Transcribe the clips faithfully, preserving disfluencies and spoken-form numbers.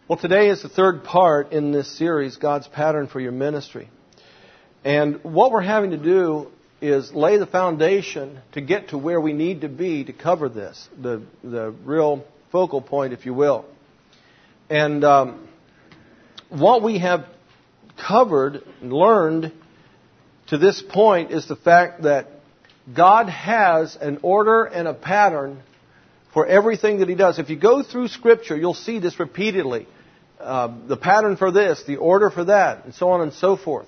Well, today is the third part in this series, God's Pattern for Your Ministry. And what we're having to do is lay the foundation to get to where we need to be to cover this, the, the real focal point, if you will. And um, what we have covered and learned to this point is the fact that God has an order and a pattern for everything that He does. If you go through Scripture, you'll see this repeatedly. Uh, the pattern for this, the order for that, and so on and so forth.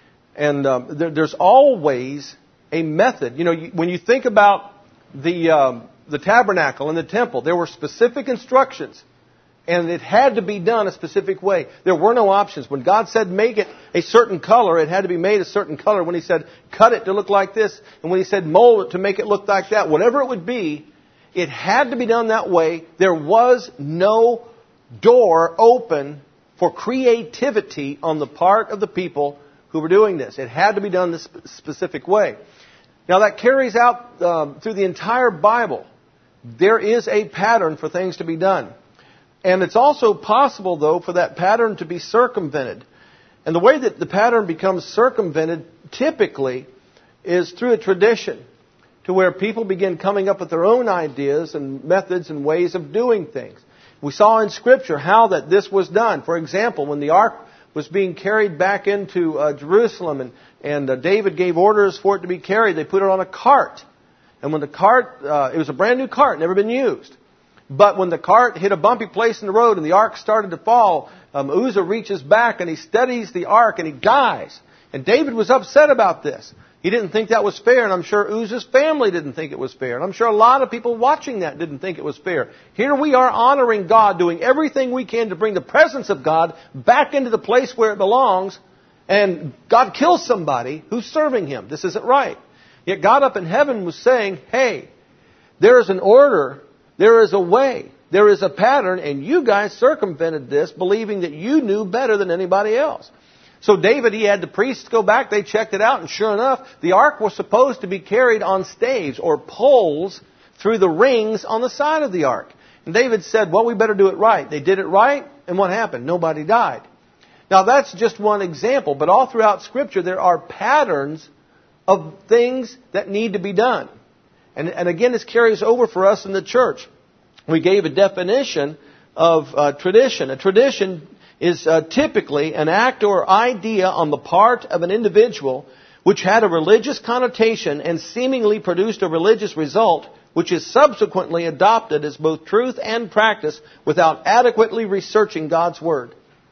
And um, there, there's always a method. You know, you, when you think about the um, the tabernacle and the temple, there were specific instructions, and it had to be done a specific way. There were no options. When God said make it a certain color, it had to be made a certain color. When He said cut it to look like this, and when He said mold it to make it look like that, whatever it would be, it had to be done that way. There was no door open for creativity on the part of the people who were doing this. It had to be done this specific way. Now that carries out um, through the entire Bible. There is a pattern for things to be done. And it's also possible, though, for that pattern to be circumvented. And the way that the pattern becomes circumvented typically is through a tradition, to where people begin coming up with their own ideas and methods and ways of doing things. We saw in Scripture how that this was done. For example, when the ark was being carried back into uh, Jerusalem and, and uh, David gave orders for it to be carried, they put it on a cart. And when the cart, uh, it was a brand new cart, never been used. But when the cart hit a bumpy place in the road and the ark started to fall, um, Uzzah reaches back and he steadies the ark and he dies. And David was upset about this. He didn't think that was fair, and I'm sure Uzzah's family didn't think it was fair. And I'm sure a lot of people watching that didn't think it was fair. Here we are honoring God, doing everything we can to bring the presence of God back into the place where it belongs, and God kills somebody who's serving Him. This isn't right. Yet God up in heaven was saying, hey, there is an order, there is a way, there is a pattern, and you guys circumvented this, believing that you knew better than anybody else. So David, he had the priests go back, they checked it out, and sure enough, the ark was supposed to be carried on staves or poles through the rings on the side of the ark. And David said, well, we better do it right. They did it right, and what happened? Nobody died. Now that's just one example, but all throughout Scripture there are patterns of things that need to be done. And, and again, this carries over for us in the church. We gave a definition of uh, tradition. A tradition is uh, typically an act or idea on the part of an individual which had a religious connotation and seemingly produced a religious result, which is subsequently adopted as both truth and practice without adequately researching God's Word.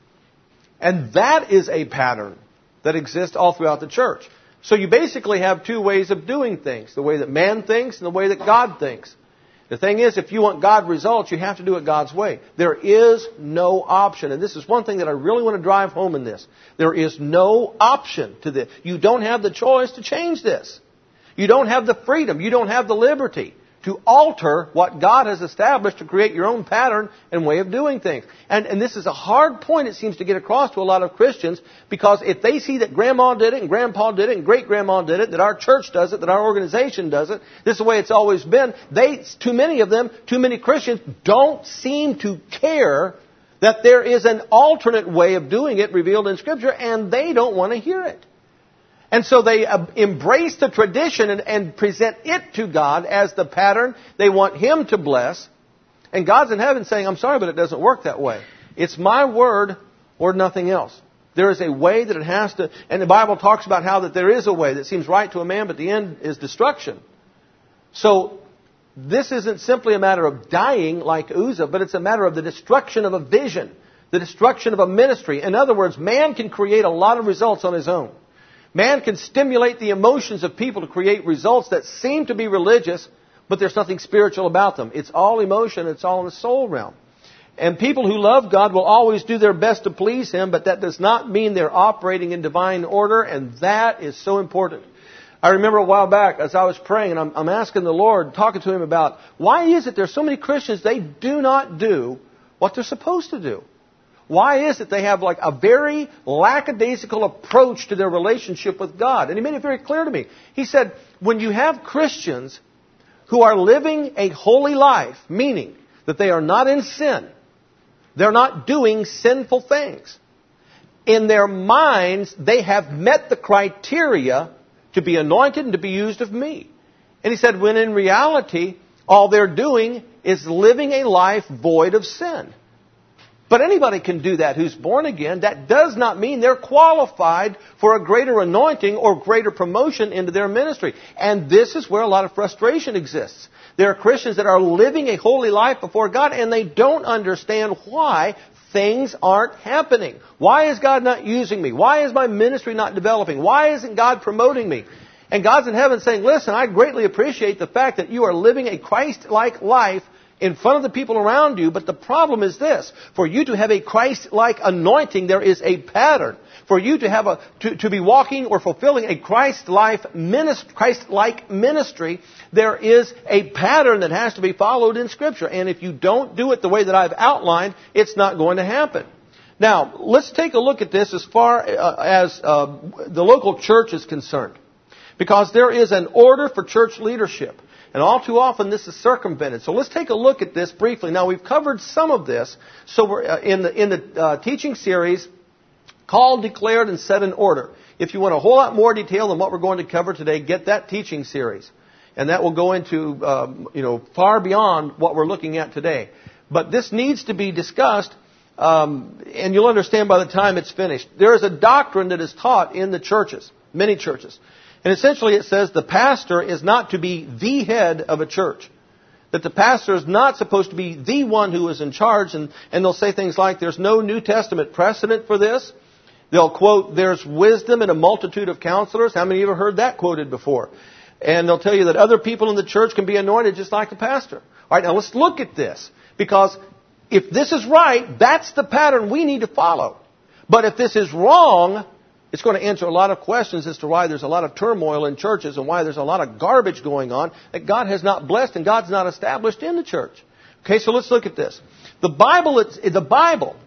And that is a pattern that exists all throughout the church. So you basically have two ways of doing things, the way that man thinks and the way that God thinks. The thing is, if you want God results, you have to do it God's way. There is no option. And this is one thing that I really want to drive home in this. There is no option to this. You don't have the choice to change this. You don't have the freedom. You don't have the liberty to alter what God has established to create your own pattern and way of doing things. And, and this is a hard point, it seems, to get across to a lot of Christians, because if they see that Grandma did it and Grandpa did it and Great-Grandma did it, that our church does it, that our organization does it, this is the way it's always been, they, too many of them, too many Christians, don't seem to care that there is an alternate way of doing it revealed in Scripture, and they don't want to hear it. And so they uh, embrace the tradition and, and present it to God as the pattern they want Him to bless. And God's in heaven saying, I'm sorry, but it doesn't work that way. It's my word or nothing else. There is a way that it has to, and the Bible talks about how that there is a way that seems right to a man, but the end is destruction. So this isn't simply a matter of dying like Uzzah, but it's a matter of the destruction of a vision, the destruction of a ministry. In other words, man can create a lot of results on his own. Man can stimulate the emotions of people to create results that seem to be religious, but there's nothing spiritual about them. It's all emotion. It's all in the soul realm. And people who love God will always do their best to please Him, but that does not mean they're operating in divine order, and that is so important. I remember a while back as I was praying, and I'm, I'm asking the Lord, talking to Him about, why is it there's so many Christians, they do not do what they're supposed to do? Why is it they have like a very lackadaisical approach to their relationship with God? And He made it very clear to me. He said, when you have Christians who are living a holy life, meaning that they are not in sin, They're not doing sinful things. In their minds, they have met the criteria to be anointed and to be used of me. And he said, when in reality, all they're doing is living a life void of sin. But anybody can do that who's born again. That does not mean they're qualified for a greater anointing or greater promotion into their ministry. And this is where a lot of frustration exists. There are Christians that are living a holy life before God, and they don't understand why things aren't happening. Why is God not using me? Why is my ministry not developing? Why isn't God promoting me? And God's in heaven saying, listen, I greatly appreciate the fact that you are living a Christ-like life in front of the people around you, but the problem is this. For you to have a Christ-like anointing, there is a pattern. For you to have a to, to be walking or fulfilling a Christ-like ministry, Christ-like ministry, there is a pattern that has to be followed in Scripture. And if you don't do it the way that I've outlined, it's not going to happen. Now, let's take a look at this as far as uh, the local church is concerned. Because there is an order for church leadership. And all too often this is circumvented. So let's take a look at this briefly. Now we've covered some of this. So we're uh, in the in the uh, teaching series, Called, Declared, and Set in Order. If you want a whole lot more detail than what we're going to cover today, get that teaching series, and that will go into um, you know far beyond what we're looking at today. But this needs to be discussed, um, and you'll understand by the time it's finished. There is a doctrine that is taught in the churches, many churches. And essentially it says the pastor is not to be the head of a church. That the pastor is not supposed to be the one who is in charge. And, and they'll say things like, there's no New Testament precedent for this. They'll quote, there's wisdom in a multitude of counselors. How many of you have heard that quoted before? And they'll tell you that other people in the church can be anointed just like the pastor. All right, now let's look at this. Because if this is right, that's the pattern we need to follow. But if this is wrong, it's going to answer a lot of questions as to why there's a lot of turmoil in churches and why there's a lot of garbage going on that God has not blessed and God's not established in the church. Okay, so let's look at this. The Bible, it's, the Bible.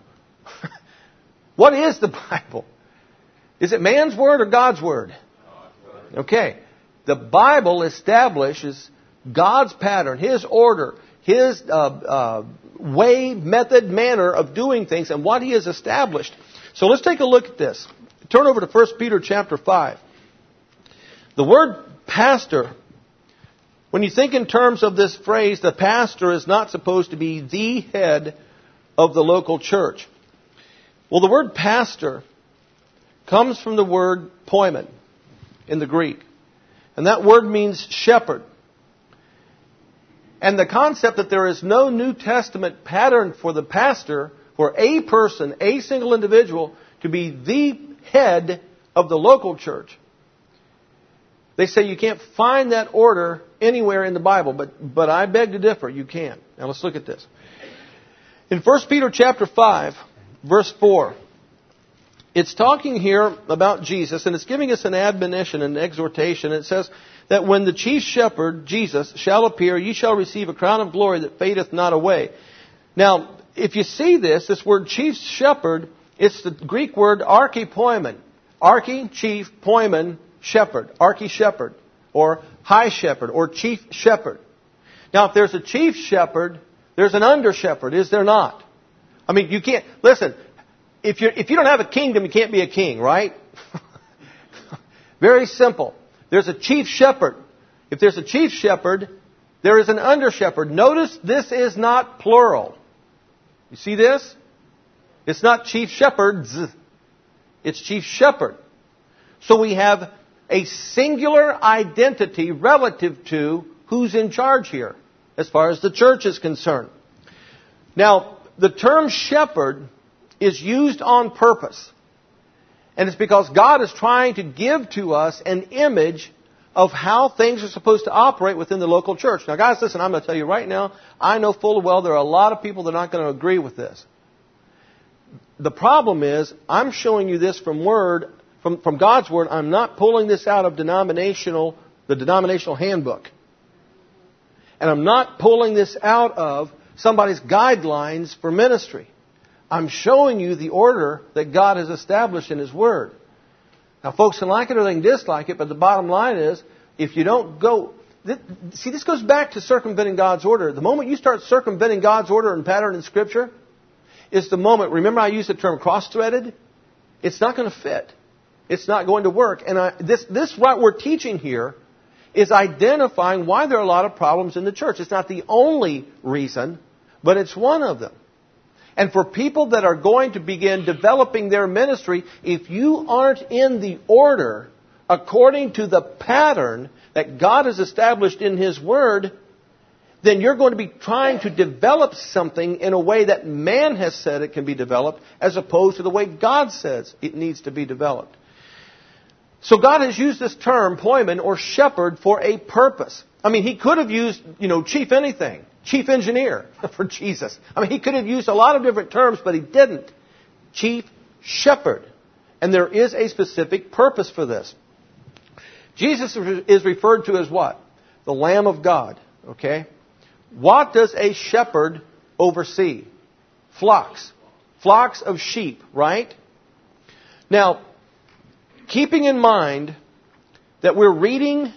What is the Bible? Is it man's word or God's word? Okay. The Bible establishes God's pattern, His order, His uh, uh, way, method, manner of doing things and what He has established. So let's take a look at this. Turn over to First Peter chapter five. The word pastor, when you think in terms of this phrase, the pastor is not supposed to be the head of the local church. Well, the word pastor comes from the word poimen in the Greek. And that word means shepherd. And the concept that there is no New Testament pattern for the pastor, for a person, a single individual, to be the head of the local church. They say you can't find that order anywhere in the Bible, but, but I beg to differ. You can. Now let's look at this. In First Peter chapter five, verse four, it's talking here about Jesus, and it's giving us an admonition, an exhortation. It says that when the chief shepherd, Jesus, shall appear, ye shall receive a crown of glory that fadeth not away. Now, if you see this, this word chief shepherd, it's the Greek word archipoimen. Archi, chief, poimen, shepherd. Archi shepherd, or high shepherd, or chief shepherd. Now, if there's a chief shepherd, there's an under shepherd, is there not? I mean, you can't, listen, if you if you don't have a kingdom, you can't be a king, right? Very simple. There's a chief shepherd. If there's a chief shepherd, there is an under shepherd. Notice this is not plural. You see this? It's not chief shepherds. It's chief shepherd. So we have a singular identity relative to who's in charge here, as far as the church is concerned. Now, the term shepherd is used on purpose. And it's because God is trying to give to us an image of how things are supposed to operate within the local church. Now, guys, listen, I'm going to tell you right now, I know full well there are a lot of people that are not going to agree with this. The problem is, I'm showing you this from Word, from, from God's Word. I'm not pulling this out of denominational, the denominational handbook. And I'm not pulling this out of somebody's guidelines for ministry. I'm showing you the order that God has established in His Word. Now, folks can like it or they can dislike it, but the bottom line is, if you don't go... Th- see, this goes back to circumventing God's order. The moment you start circumventing God's order and pattern in Scripture, is the moment. Remember I used the term cross-threaded? It's not going to fit. It's not going to work. And I, this, this what we're teaching here is identifying why there are a lot of problems in the church. It's not the only reason, but it's one of them. And for people that are going to begin developing their ministry, if you aren't in the order according to the pattern that God has established in His Word, then you're going to be trying to develop something in a way that man has said it can be developed, as opposed to the way God says it needs to be developed. So God has used this term, ployman, or shepherd, for a purpose. I mean, He could have used, you know, chief anything, chief engineer for Jesus. I mean, He could have used a lot of different terms, but He didn't. Chief shepherd. And there is a specific purpose for this. Jesus is referred to as what? The Lamb of God. Okay? What does a shepherd oversee? Flocks. Flocks of sheep, right? Now, keeping in mind that we're reading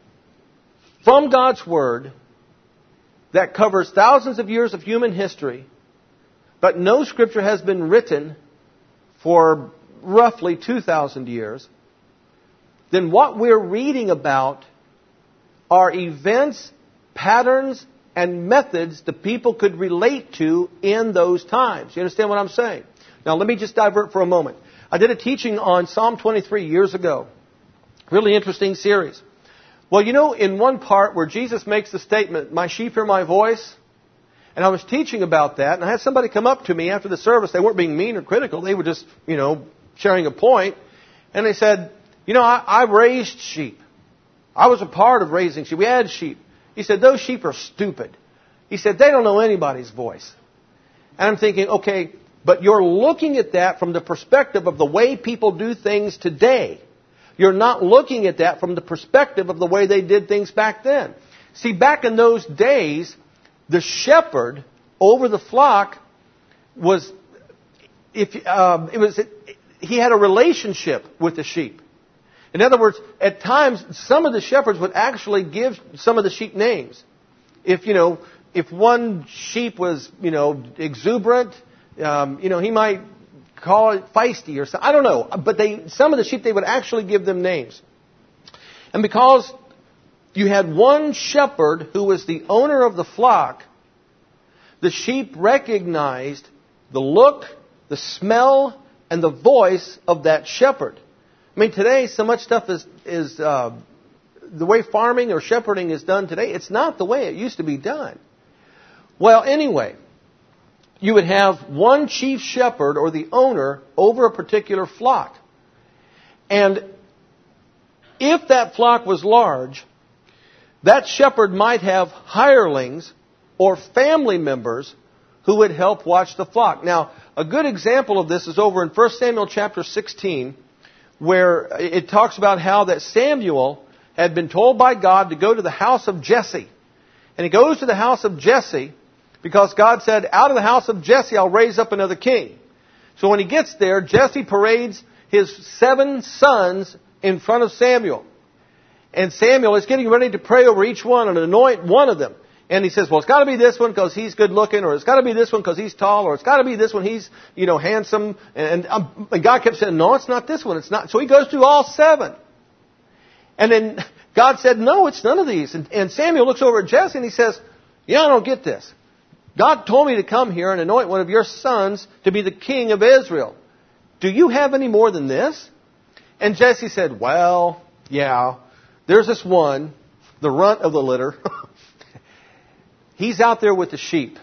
from God's Word that covers thousands of years of human history, but no Scripture has been written for roughly two thousand years, then what we're reading about are events, patterns, and methods that people could relate to in those times. You understand what I'm saying? Now, let me just divert for a moment. I did a teaching on Psalm twenty-three years ago. Really interesting series. Well, you know, in one part where Jesus makes the statement, "My sheep hear my voice," and I was teaching about that, and I had somebody come up to me after the service. They weren't being mean or critical. They were just, you know, sharing a point. And they said, you know, I, I raised sheep. I was a part of raising sheep. We had sheep. He said, those sheep are stupid. He said, they don't know anybody's voice. And I'm thinking, okay, but you're looking at that from the perspective of the way people do things today. You're not looking at that from the perspective of the way they did things back then. See, back in those days, the shepherd over the flock was, if um, it was, he had a relationship with the sheep. In other words, at times, some of the shepherds would actually give some of the sheep names. If, you know, if one sheep was, you know, exuberant, um, you know, he might call it feisty or something. I don't know. But they, some of the sheep, they would actually give them names. And because you had one shepherd who was the owner of the flock, the sheep recognized the look, the smell, and the voice of that shepherd. I mean, today, so much stuff is, is uh, the way farming or shepherding is done today, it's not the way it used to be done. Well, anyway, you would have one chief shepherd or the owner over a particular flock. And if that flock was large, that shepherd might have hirelings or family members who would help watch the flock. Now, a good example of this is over in First Samuel chapter sixteen, where it talks about how that Samuel had been told by God to go to the house of Jesse. And he goes to the house of Jesse because God said, out of the house of Jesse I'll raise up another king. So when he gets there, Jesse parades his seven sons in front of Samuel. And Samuel is getting ready to pray over each one and anoint one of them. And he says, well, it's got to be this one because he's good looking, or it's got to be this one because he's tall, or it's got to be this one, he's, you know, handsome. And, um, and God kept saying, no, it's not this one, it's not. So he goes through all seven. And then God said, no, it's none of these. And, and Samuel looks over at Jesse and he says, yeah, I don't get this. God told me to come here and anoint one of your sons to be the king of Israel. Do you have any more than this? And Jesse said, well, yeah, there's this one, the runt of the litter. He's out there with the sheep.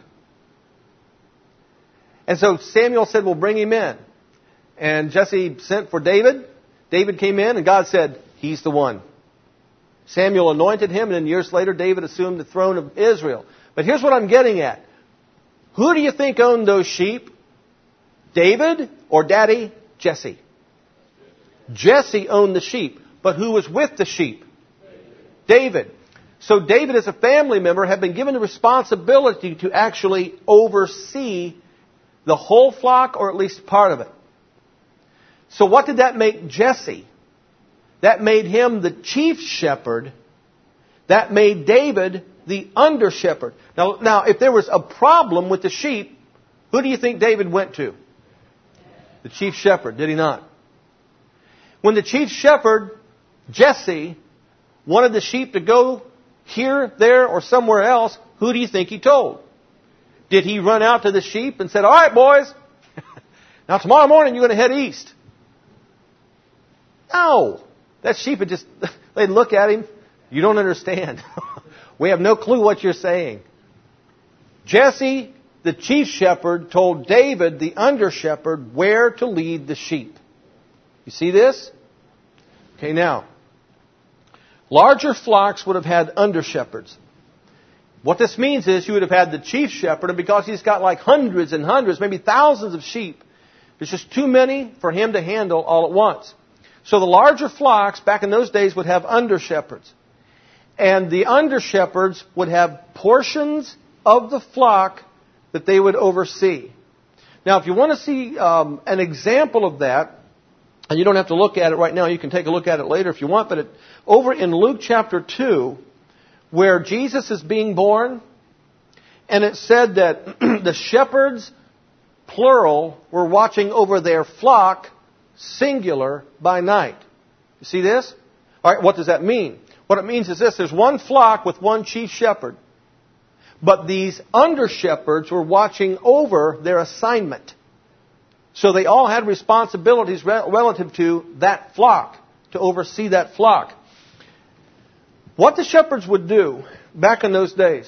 And so Samuel said, well, bring him in. And Jesse sent for David. David came in and God said, he's the one. Samuel anointed him, and then years later David assumed the throne of Israel. But here's what I'm getting at. Who do you think owned those sheep? David or Daddy? Jesse. Jesse owned the sheep. But who was with the sheep? David. So David, as a family member, had been given the responsibility to actually oversee the whole flock, or at least part of it. So what did that make Jesse? That made him the chief shepherd. That made David the under shepherd. Now, now, if there was a problem with the sheep, Who do you think David went to? The chief shepherd, did he not? When the chief shepherd, Jesse, wanted the sheep to go here, there, or somewhere else, who do you think he told? Did he run out to the sheep and said, all right, boys, now tomorrow morning you're going to head east? No. That sheep would just, they'd look at him. You don't understand. We have no clue what you're saying. Jesse, the chief shepherd, told David, the under shepherd, where to lead the sheep. You see this? Okay, now, larger flocks would have had under shepherds. What this means is you would have had the chief shepherd, and because he's got like hundreds and hundreds, maybe thousands of sheep, there's just too many for him to handle all at once. So the larger flocks back in those days would have under shepherds. And the under shepherds would have portions of the flock that they would oversee. Now, if you want to see um, an example of that, and you don't have to look at it right now, you can take a look at it later if you want, but it, over in Luke chapter two, where Jesus is being born, and it said that the shepherds, plural, were watching over their flock, singular, by night. You see this? All right, what does that mean? What it means is this. There's one flock with one chief shepherd. But these under-shepherds were watching over their assignment. So they all had responsibilities relative to that flock, to oversee that flock. What the shepherds would do back in those days,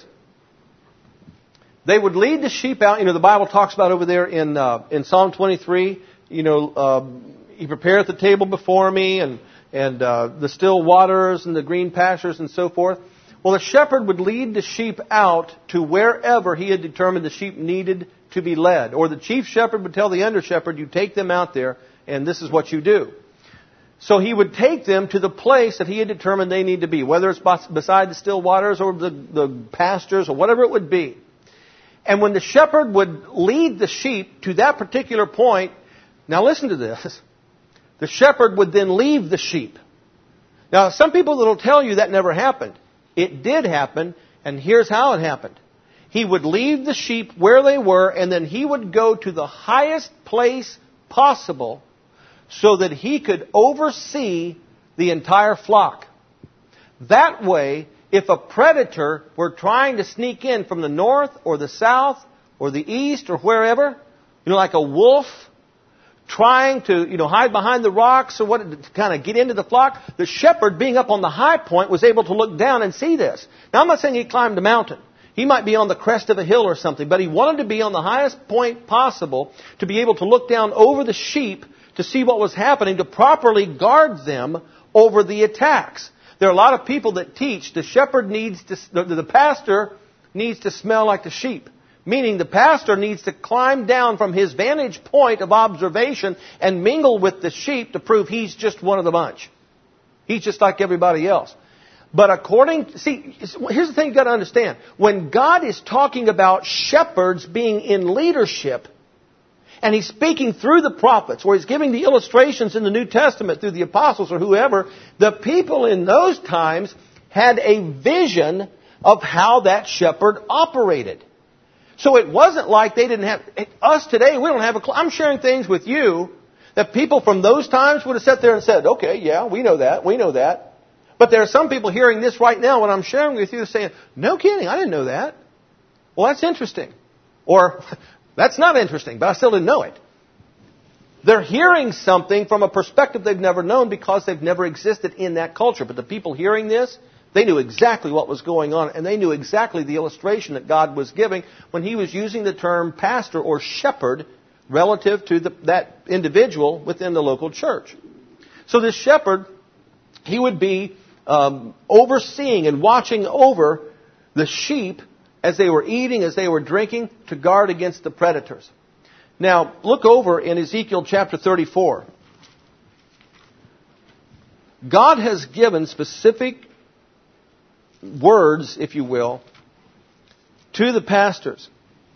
they would lead the sheep out. You know, the Bible talks about over there in uh, in Psalm twenty-three, you know, uh, He prepareth the table before me, and and uh, the still waters and the green pastures and so forth. Well, the shepherd would lead the sheep out to wherever he had determined the sheep needed to be led. Or the chief shepherd would tell the under shepherd, you take them out there, and this is what you do. So he would take them to the place that he had determined they need to be, whether it's beside the still waters or the, the pastures or whatever it would be. And when the shepherd would lead the sheep to that particular point, now listen to this, the shepherd would then leave the sheep. Now, some people will tell you that never happened. It did happen, and here's how it happened. He would leave the sheep where they were, and then he would go to the highest place possible so that he could oversee the entire flock. That way, if a predator were trying to sneak in from the north or the south or the east or wherever, you know, like a wolf trying to, you know, hide behind the rocks or what, to kind of get into the flock, the shepherd, being up on the high point, was able to look down and see this. Now, I'm not saying he climbed a mountain. He might be on the crest of a hill or something, but he wanted to be on the highest point possible to be able to look down over the sheep to see what was happening, to properly guard them over the attacks. There are a lot of people that teach the shepherd needs to, the, the pastor needs to smell like the sheep. Meaning the pastor needs to climb down from his vantage point of observation and mingle with the sheep to prove he's just one of the bunch. He's just like everybody else. But according, see, here's the thing you've got to understand. When God is talking about shepherds being in leadership, and He's speaking through the prophets, or He's giving the illustrations in the New Testament through the apostles or whoever, the people in those times had a vision of how that shepherd operated. So it wasn't like they didn't have, us today, we don't have a clue. I'm sharing things with you that people from those times would have sat there and said, okay, yeah, we know that, we know that. But there are some people hearing this right now when I'm sharing with you saying, no kidding, I didn't know that. Well, that's interesting. Or, that's not interesting, but I still didn't know it. They're hearing something from a perspective they've never known because they've never existed in that culture. But the people hearing this, they knew exactly what was going on, and they knew exactly the illustration that God was giving when He was using the term pastor or shepherd relative to the, that individual within the local church. So this shepherd, he would be um, overseeing and watching over the sheep as they were eating, as they were drinking, to guard against the predators. Now, look over in Ezekiel chapter thirty-four. God has given specific words, if you will, to the pastors,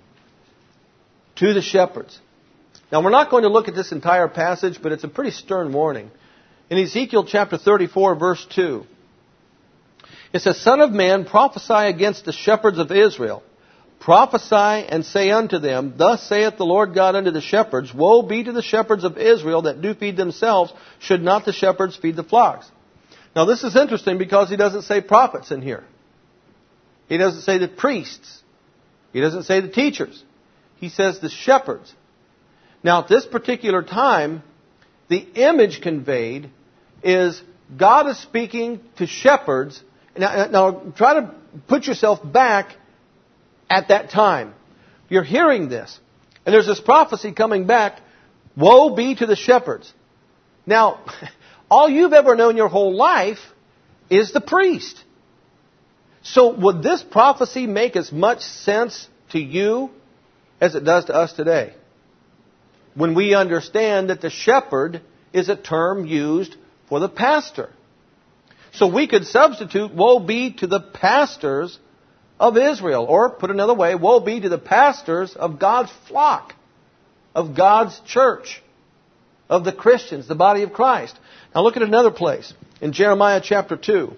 to the shepherds. Now, we're not going to look at this entire passage, but it's a pretty stern warning. In Ezekiel chapter thirty-four, verse two, it says, Son of man, prophesy against the shepherds of Israel. prophesy and say unto them, Thus saith the Lord God unto the shepherds, Woe be to the shepherds of Israel that do feed themselves, should not the shepherds feed the flocks? Now this is interesting because he doesn't say prophets in here. He doesn't say the priests. He doesn't say the teachers. He says the shepherds. Now at this particular time, the image conveyed is God is speaking to shepherds. Now, now try to put yourself back at that time. You're hearing this. And there's this prophecy coming back. Woe be to the shepherds. Now, all you've ever known your whole life is the priest. So would this prophecy make as much sense to you as it does to us today? When we understand that the shepherd is a term used for the pastor. So we could substitute, woe be to the pastors of Israel. Or, put another way, woe be to the pastors of God's flock, of God's church, of the Christians, the body of Christ. Now look at another place, in Jeremiah chapter two.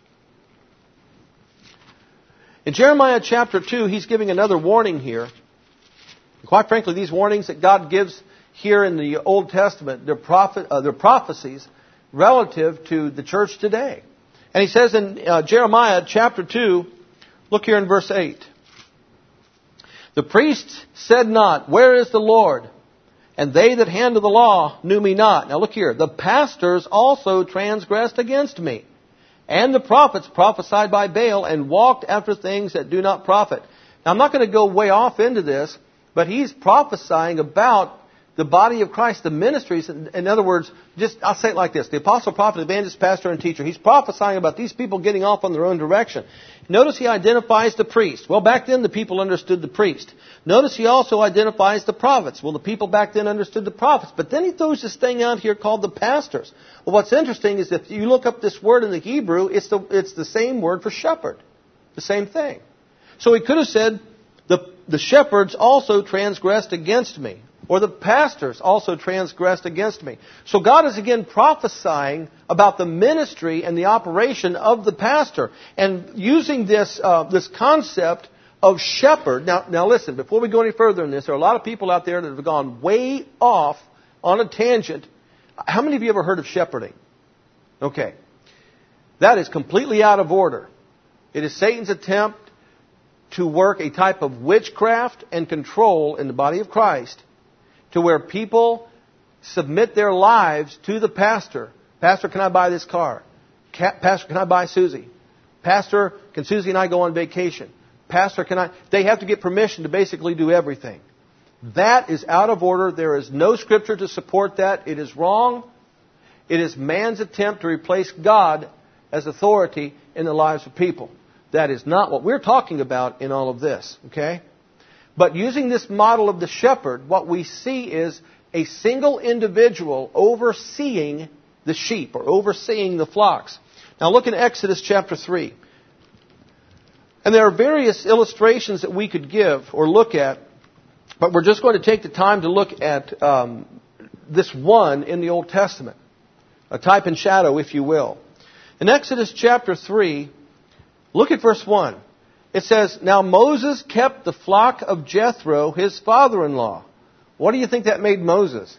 In Jeremiah chapter two, he's giving another warning here. Quite frankly, these warnings that God gives here in the Old Testament, they're, prophet, uh, they're prophecies relative to the church today. And he says in uh, Jeremiah chapter two, look here in verse eight. The priests said not, Where is the Lord? And they that handle the law knew me not. Now look here. The pastors also transgressed against me. And the prophets prophesied by Baal and walked after things that do not profit. Now I'm not going to go way off into this, but he's prophesying about the body of Christ, the ministries. In other words, just I'll say it like this. The apostle, prophet, evangelist, pastor, and teacher. He's prophesying about these people getting off on their own direction. Notice he identifies the priest. Well, back then the people understood the priest. Notice he also identifies the prophets. Well, the people back then understood the prophets. But then he throws this thing out here called the pastors. Well, what's interesting is if you look up this word in the Hebrew, it's the, it's the same word for shepherd. The same thing. So he could have said, the, the shepherds also transgressed against me. Or the pastors also transgressed against me. So God is again prophesying about the ministry and the operation of the pastor. And using this uh, this concept of shepherd. Now, now listen, before we go any further in this, there are a lot of people out there that have gone way off on a tangent. How many of you ever heard of shepherding? Okay. That is completely out of order. It is Satan's attempt to work a type of witchcraft and control in the body of Christ, to where people submit their lives to the pastor. Pastor, can I buy this car? Pastor, can I buy Susie? Pastor, can Susie and I go on vacation? Pastor, can I... They have to get permission to basically do everything. That is out of order. There is no scripture to support that. It is wrong. It is man's attempt to replace God as authority in the lives of people. That is not what we're talking about in all of this. Okay? But using this model of the shepherd, what we see is a single individual overseeing the sheep or overseeing the flocks. Now look in Exodus chapter three. And there are various illustrations that we could give or look at, but we're just going to take the time to look at um, this one in the Old Testament. A type and shadow, if you will. In Exodus chapter three, look at verse one. It says, Now Moses kept the flock of Jethro, his father-in-law. What do you think that made Moses?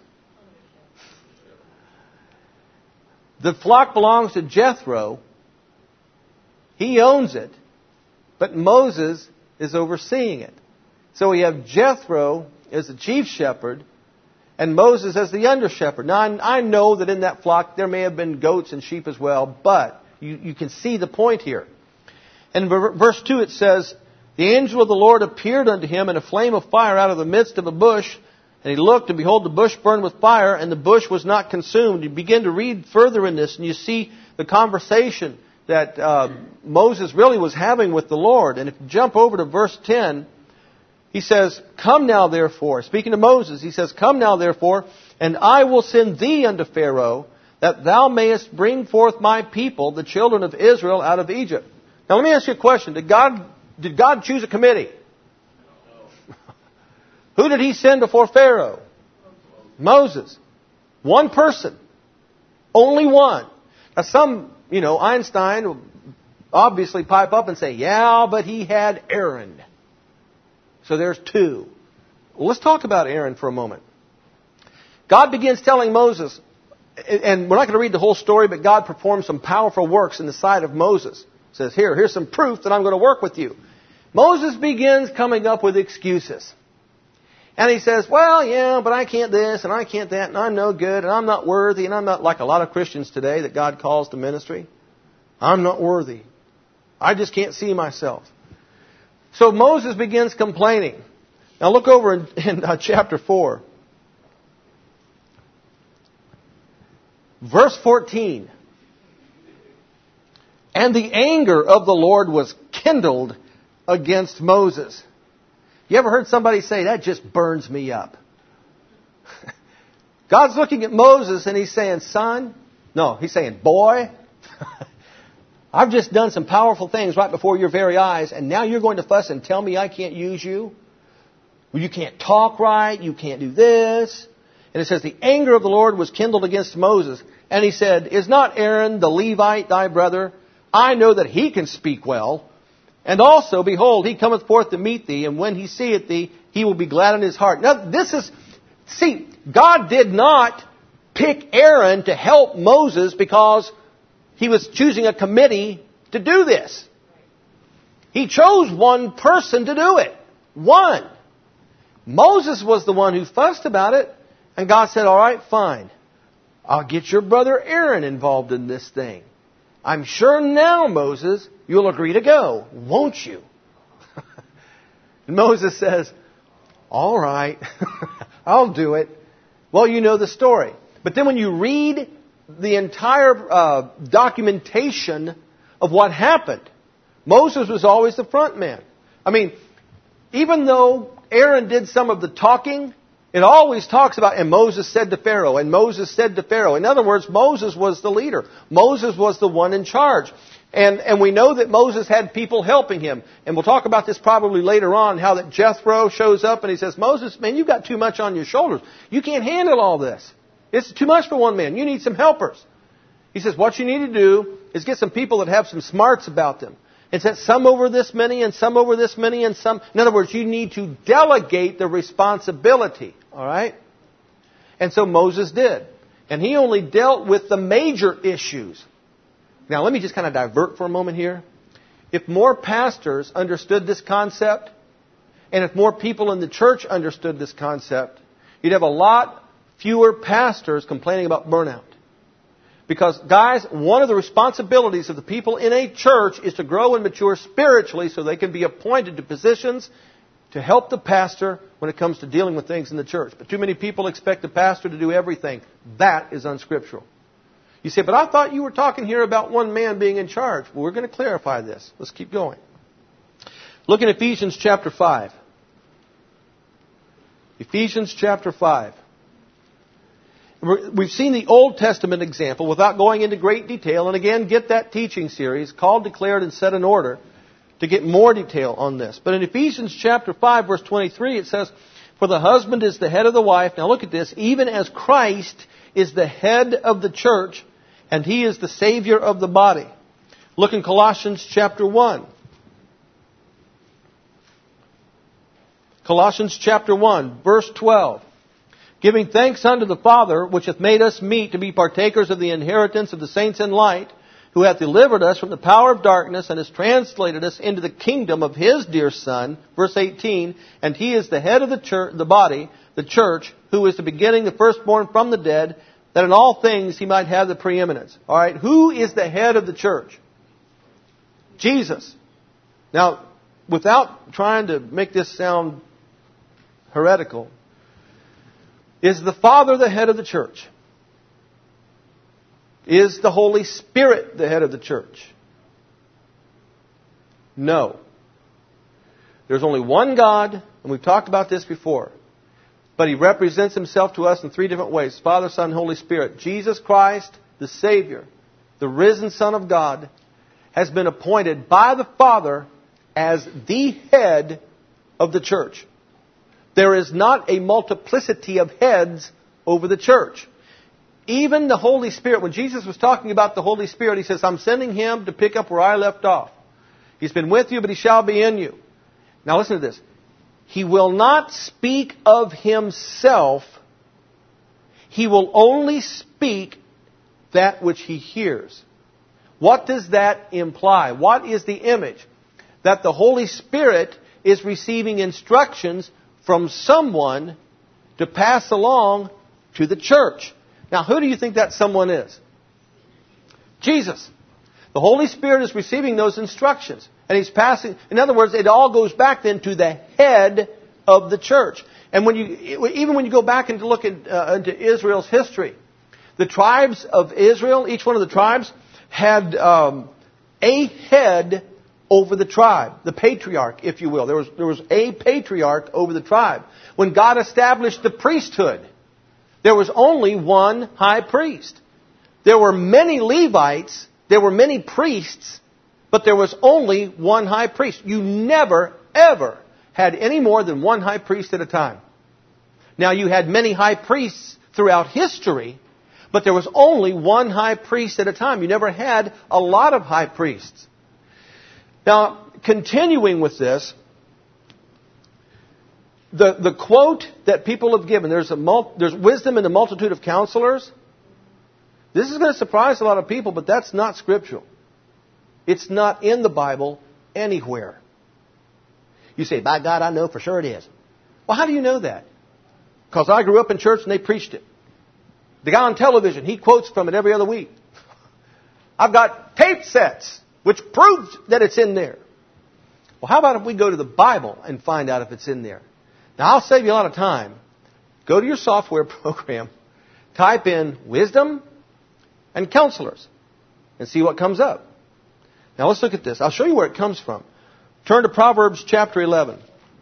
The flock belongs to Jethro. He owns it. But Moses is overseeing it. So we have Jethro as the chief shepherd and Moses as the under shepherd. Now I know that in that flock there may have been goats and sheep as well, but you, you can see the point here. In verse two it says, The angel of the Lord appeared unto him in a flame of fire out of the midst of a bush. And he looked, and behold, the bush burned with fire, and the bush was not consumed. You begin to read further in this, and you see the conversation that uh, Moses really was having with the Lord. And if you jump over to verse ten, he says, Come now, therefore. Speaking to Moses, he says, Come now, therefore, and I will send thee unto Pharaoh, that thou mayest bring forth my people, the children of Israel, out of Egypt. Now let me ask you a question. Did God, did God choose a committee? No. Who did he send before Pharaoh? Moses. One person. Only one. Now some, you know, Einstein will obviously pipe up and say, yeah, but he had Aaron. So there's two. Well, let's talk about Aaron for a moment. God begins telling Moses, and we're not going to read the whole story, but God performs some powerful works in the sight of Moses. He says, here, here's some proof that I'm going to work with you. Moses begins coming up with excuses. And he says, well, yeah, but I can't this, and I can't that, and I'm no good, and I'm not worthy, and I'm not like a lot of Christians today that God calls to ministry. I'm not worthy. I just can't see myself. So Moses begins complaining. Now look over in, in uh, chapter four. Verse fourteen. And the anger of the Lord was kindled against Moses. You ever heard somebody say, that just burns me up? God's looking at Moses and He's saying, son, no, He's saying, boy, I've just done some powerful things right before your very eyes, and now you're going to fuss and tell me I can't use you? Well, you can't talk right, you can't do this. And it says, the anger of the Lord was kindled against Moses. And He said, is not Aaron the Levite thy brother? I know that he can speak well. And also, behold, he cometh forth to meet thee, and when he seeth thee, he will be glad in his heart. Now, this is, see, God did not pick Aaron to help Moses because He was choosing a committee to do this. He chose one person to do it. One. Moses was the one who fussed about it, and God said, all right, fine. I'll get your brother Aaron involved in this thing. I'm sure now, Moses, you'll agree to go, won't you? And Moses says, all right, I'll do it. Well, you know the story. But then when you read the entire uh, documentation of what happened, Moses was always the front man. I mean, even though Aaron did some of the talking, it always talks about, and Moses said to Pharaoh, and Moses said to Pharaoh. In other words, Moses was the leader. Moses was the one in charge. And, and we know that Moses had people helping him. And we'll talk about this probably later on, how that Jethro shows up and he says, Moses, man, you've got too much on your shoulders. You can't handle all this. It's too much for one man. You need some helpers. He says, what you need to do is get some people that have some smarts about them. And set some over this many and some over this many and some. In other words, you need to delegate the responsibility. All right? And so Moses did. And he only dealt with the major issues. Now, let me just kind of divert for a moment here. If more pastors understood this concept, and if more people in the church understood this concept, you'd have a lot fewer pastors complaining about burnout. Because, guys, one of the responsibilities of the people in a church is to grow and mature spiritually so they can be appointed to positions to help the pastor when it comes to dealing with things in the church. But too many people expect the pastor to do everything. That is unscriptural. You say, but I thought you were talking here about one man being in charge. Well, we're going to clarify this. Let's keep going. Look in Ephesians chapter five. Ephesians chapter five. We've seen the Old Testament example without going into great detail. And again, get that teaching series, Called, Declared, and Set in Order, to get more detail on this. But in Ephesians chapter five, verse twenty-three, it says, for the husband is the head of the wife. Now look at this. Even as Christ is the head of the church, and He is the Savior of the body. Look in Colossians chapter one. Colossians chapter one, verse twelve. Giving thanks unto the Father, which hath made us meet to be partakers of the inheritance of the saints in light, who hath delivered us from the power of darkness, and has translated us into the kingdom of His dear Son. Verse eighteen, and He is the head of the church, the body, the church, who is the beginning, the firstborn from the dead, that in all things He might have the preeminence. All right, who is the head of the church? Jesus. Now, without trying to make this sound heretical, is the Father the head of the church? Is the Holy Spirit the head of the church? No. There's only one God, and we've talked about this before. But He represents Himself to us in three different ways. Father, Son, Holy Spirit. Jesus Christ, the Savior, the risen Son of God, has been appointed by the Father as the head of the church. There is not a multiplicity of heads over the church. Even the Holy Spirit, when Jesus was talking about the Holy Spirit, He says, I'm sending Him to pick up where I left off. He's been with you, but He shall be in you. Now listen to this. He will not speak of himself. He will only speak that which he hears. What does that imply? What is the image? That the Holy Spirit is receiving instructions from someone to pass along to the church. Now, who do you think that someone is? Jesus. The Holy Spirit is receiving those instructions. And He's passing. In other words, it all goes back then to the head of the church. And when you, even when you go back and look at, uh, into Israel's history, the tribes of Israel, each one of the tribes, had um, a head over the tribe, the patriarch, if you will. There was, there was a patriarch over the tribe. When God established the priesthood, there was only one high priest. There were many Levites, there were many priests, but there was only one high priest. You never, ever had any more than one high priest at a time. Now, you had many high priests throughout history, but there was only one high priest at a time. You never had a lot of high priests. Now, continuing with this, the, the quote that people have given, there's, a mul- there's wisdom in the multitude of counselors. This is going to surprise a lot of people, but that's not scriptural. It's not in the Bible anywhere. You say, by God, I know for sure it is. Well, how do you know that? Because I grew up in church and they preached it. The guy on television, he quotes from it every other week. I've got tape sets which proves that it's in there. Well, how about if we go to the Bible and find out if it's in there? Now, I'll save you a lot of time. Go to your software program, type in wisdom and counselors, and see what comes up. Now, let's look at this. I'll show you where it comes from. Turn to Proverbs chapter eleven.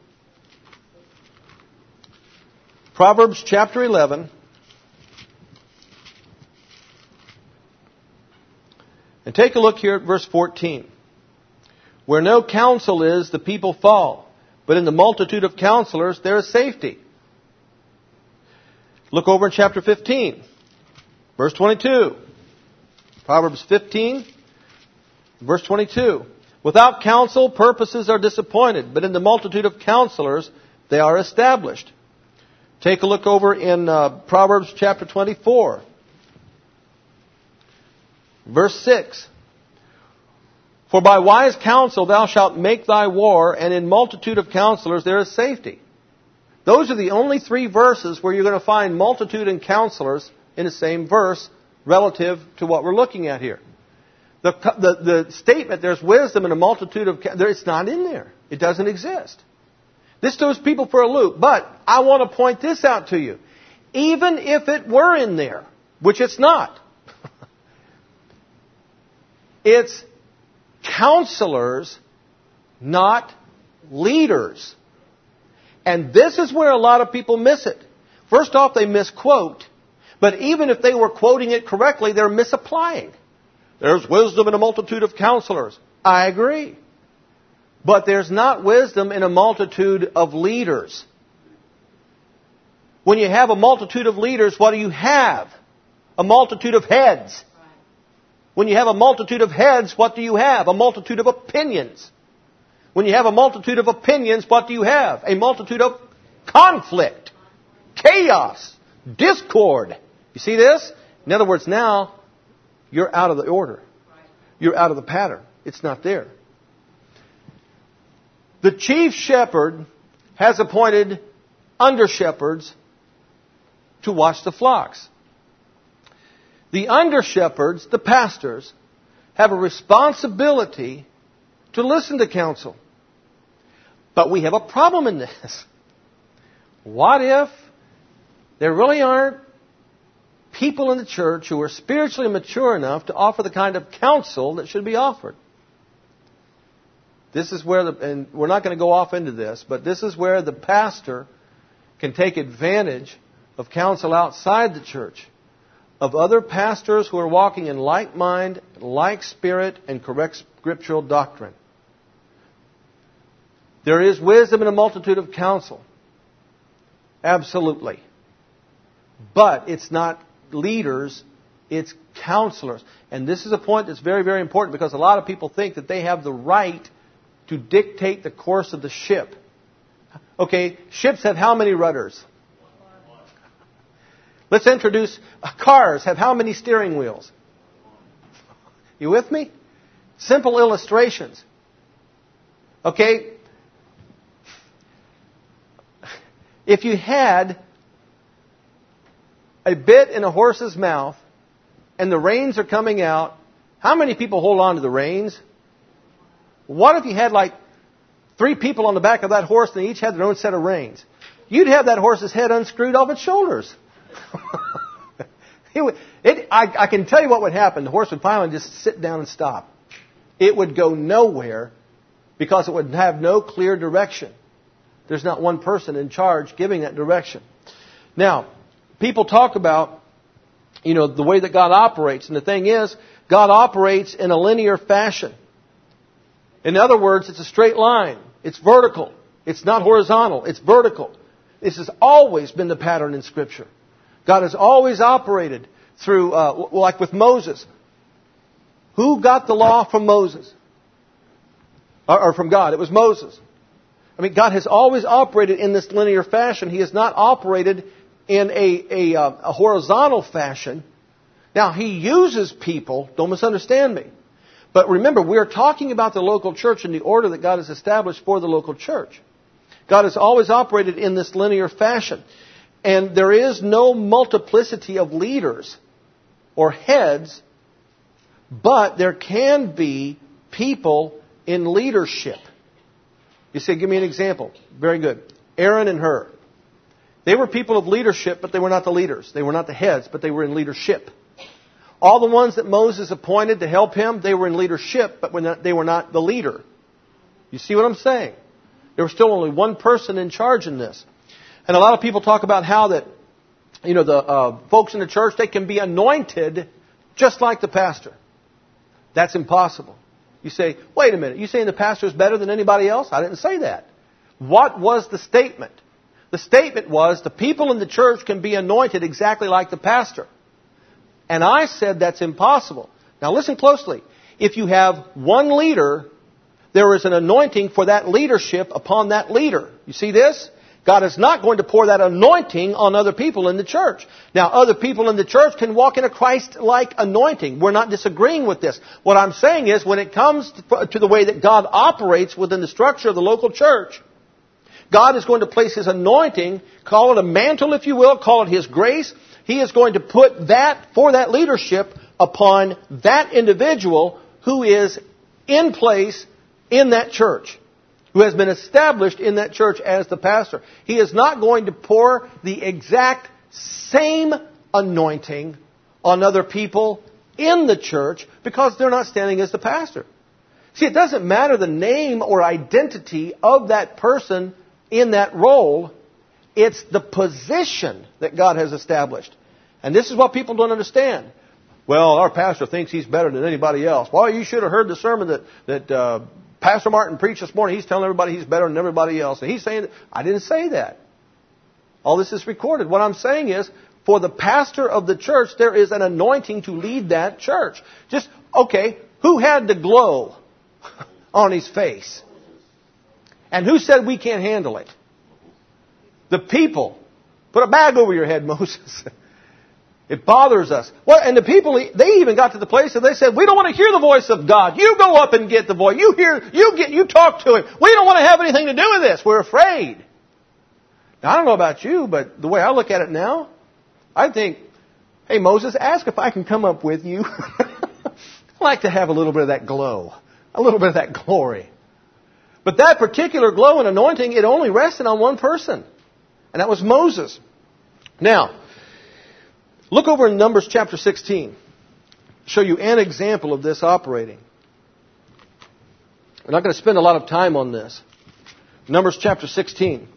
Proverbs chapter eleven. And take a look here at verse fourteen. Where no counsel is, the people fall. But in the multitude of counselors, there is safety. Look over in chapter fifteen. Verse twenty-two. Proverbs fifteen, verse twenty-two. Without counsel, purposes are disappointed. But in the multitude of counselors, they are established. Take a look over in uh, Proverbs chapter twenty-four. Verse six. For by wise counsel thou shalt make thy war, and in multitude of counselors there is safety. Those are the only three verses where you're going to find multitude and counselors in the same verse relative to what we're looking at here. The, the, the statement, there's wisdom in a multitude of... It's not in there. It doesn't exist. This throws people for a loop. But I want to point this out to you. Even if it were in there, which it's not, it's counselors, not leaders. And this is where a lot of people miss it. First off, they misquote. But even if they were quoting it correctly, they're misapplying. There's wisdom in a multitude of counselors. I agree. But there's not wisdom in a multitude of leaders. When you have a multitude of leaders, what do you have? A multitude of heads. When you have a multitude of heads, what do you have? A multitude of opinions. When you have a multitude of opinions, what do you have? A multitude of conflict, chaos, discord. You see this? In other words, now you're out of the order. You're out of the pattern. It's not there. The chief shepherd has appointed under-shepherds to watch the flocks. The under-shepherds, the pastors, have a responsibility to listen to counsel. But we have a problem in this. What if there really aren't people in the church who are spiritually mature enough to offer the kind of counsel that should be offered? This is where, the, and we're not going to go off into this, but this is where the pastor can take advantage of counsel outside the church, of other pastors who are walking in like mind, like spirit, and correct scriptural doctrine. There is wisdom in a multitude of counsel. Absolutely. But it's not leaders, it's counselors. And this is a point that's very, very important because a lot of people think that they have the right to dictate the course of the ship. Okay, ships have how many rudders? Let's introduce, uh, cars have how many steering wheels? You with me? Simple illustrations. Okay? If you had a bit in a horse's mouth and the reins are coming out, how many people hold on to the reins? What if you had like three people on the back of that horse and they each had their own set of reins? You'd have that horse's head unscrewed off its shoulders. it would, it, I, I can tell you what would happen. The horse would finally just sit down and stop. It would go nowhere because it would have no clear direction. There's not one person in charge giving that direction. Now, people talk about, you know, the way that God operates. And the thing is, God operates in a linear fashion. In other words, it's a straight line. It's vertical. It's not horizontal. It's vertical. This has always been the pattern in Scripture. God has always operated through, uh, like with Moses. Who got the law from Moses? Or, or from God? It was Moses. I mean, God has always operated in this linear fashion. He has not operated in a, a, a horizontal fashion. Now, He uses people. Don't misunderstand me. But remember, we are talking about the local church and the order that God has established for the local church. God has always operated in this linear fashion. And there is no multiplicity of leaders or heads, but there can be people in leadership. You say, give me an example. Very good. Aaron and Hur. They were people of leadership, but they were not the leaders. They were not the heads, but they were in leadership. All the ones that Moses appointed to help him, they were in leadership, but they were not the leader. You see what I'm saying? There was still only one person in charge in this. And a lot of people talk about how that, you know, the uh, folks in the church, they can be anointed just like the pastor. That's impossible. You say, wait a minute, you saying the pastor is better than anybody else? I didn't say that. What was the statement? The statement was the people in the church can be anointed exactly like the pastor. And I said that's impossible. Now listen closely. If you have one leader, there is an anointing for that leadership upon that leader. You see this? God is not going to pour that anointing on other people in the church. Now, other people in the church can walk in a Christ-like anointing. We're not disagreeing with this. What I'm saying is, when it comes to the way that God operates within the structure of the local church, God is going to place His anointing, call it a mantle if you will, call it His grace. He is going to put that, for that leadership, upon that individual who is in place in that church, who has been established in that church as the pastor. He is not going to pour the exact same anointing on other people in the church because they're not standing as the pastor. See, it doesn't matter the name or identity of that person in that role. It's the position that God has established. And this is what people don't understand. Well, our pastor thinks he's better than anybody else. Well, you should have heard the sermon that, that uh, Pastor Martin preached this morning. He's telling everybody he's better than everybody else. And he's saying, that. I didn't say that. All this is recorded. What I'm saying is, for the pastor of the church, there is an anointing to lead that church. Just, okay, who had the glow on his face? And who said we can't handle it? The people. Put a bag over your head, Moses. It bothers us. Well, and the people, they even got to the place that they said, we don't want to hear the voice of God. You go up and get the voice. You hear, you get, you talk to Him. We don't want to have anything to do with this. We're afraid. Now, I don't know about you, but the way I look at it now, I think, hey, Moses, ask if I can come up with you. I like to have a little bit of that glow, a little bit of that glory. But that particular glow and anointing, it only rested on one person, and that was Moses. Now, look over in Numbers chapter sixteen. Show you an example of this operating. We're not going to spend a lot of time on this. Numbers chapter sixteen.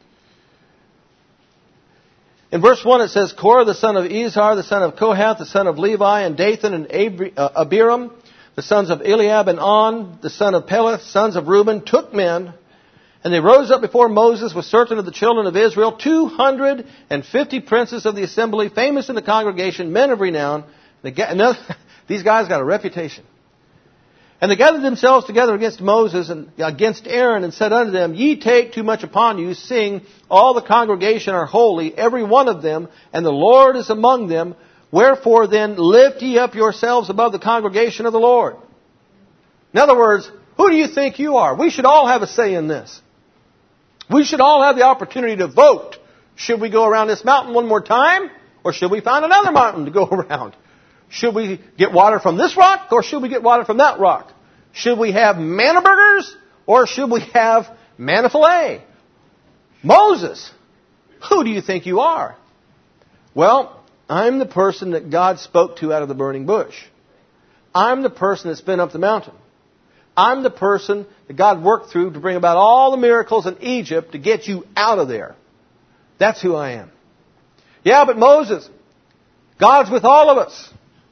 In verse one it says, Korah the son of Izhar, the son of Kohath, the son of Levi, and Dathan and Abiram, the sons of Eliab and On, the son of Peleth, sons of Reuben, took men, and they rose up before Moses with certain of the children of Israel, two hundred fifty princes of the assembly, famous in the congregation, men of renown. These guys got a reputation. And they gathered themselves together against Moses and against Aaron, and said unto them, Ye take too much upon you, seeing all the congregation are holy, every one of them, and the Lord is among them. Wherefore then lift ye up yourselves above the congregation of the Lord. In other words, who do you think you are? We should all have a say in this. We should all have the opportunity to vote. Should we go around this mountain one more time? Or should we find another mountain to go around? Should we get water from this rock? Or should we get water from that rock? Should we have manna burgers? Or should we have manna filet? Moses, who do you think you are? Well, I'm the person that God spoke to out of the burning bush. I'm the person that's been up the mountain. I'm the person that God worked through to bring about all the miracles in Egypt to get you out of there. That's who I am. Yeah, but Moses, God's with all of us.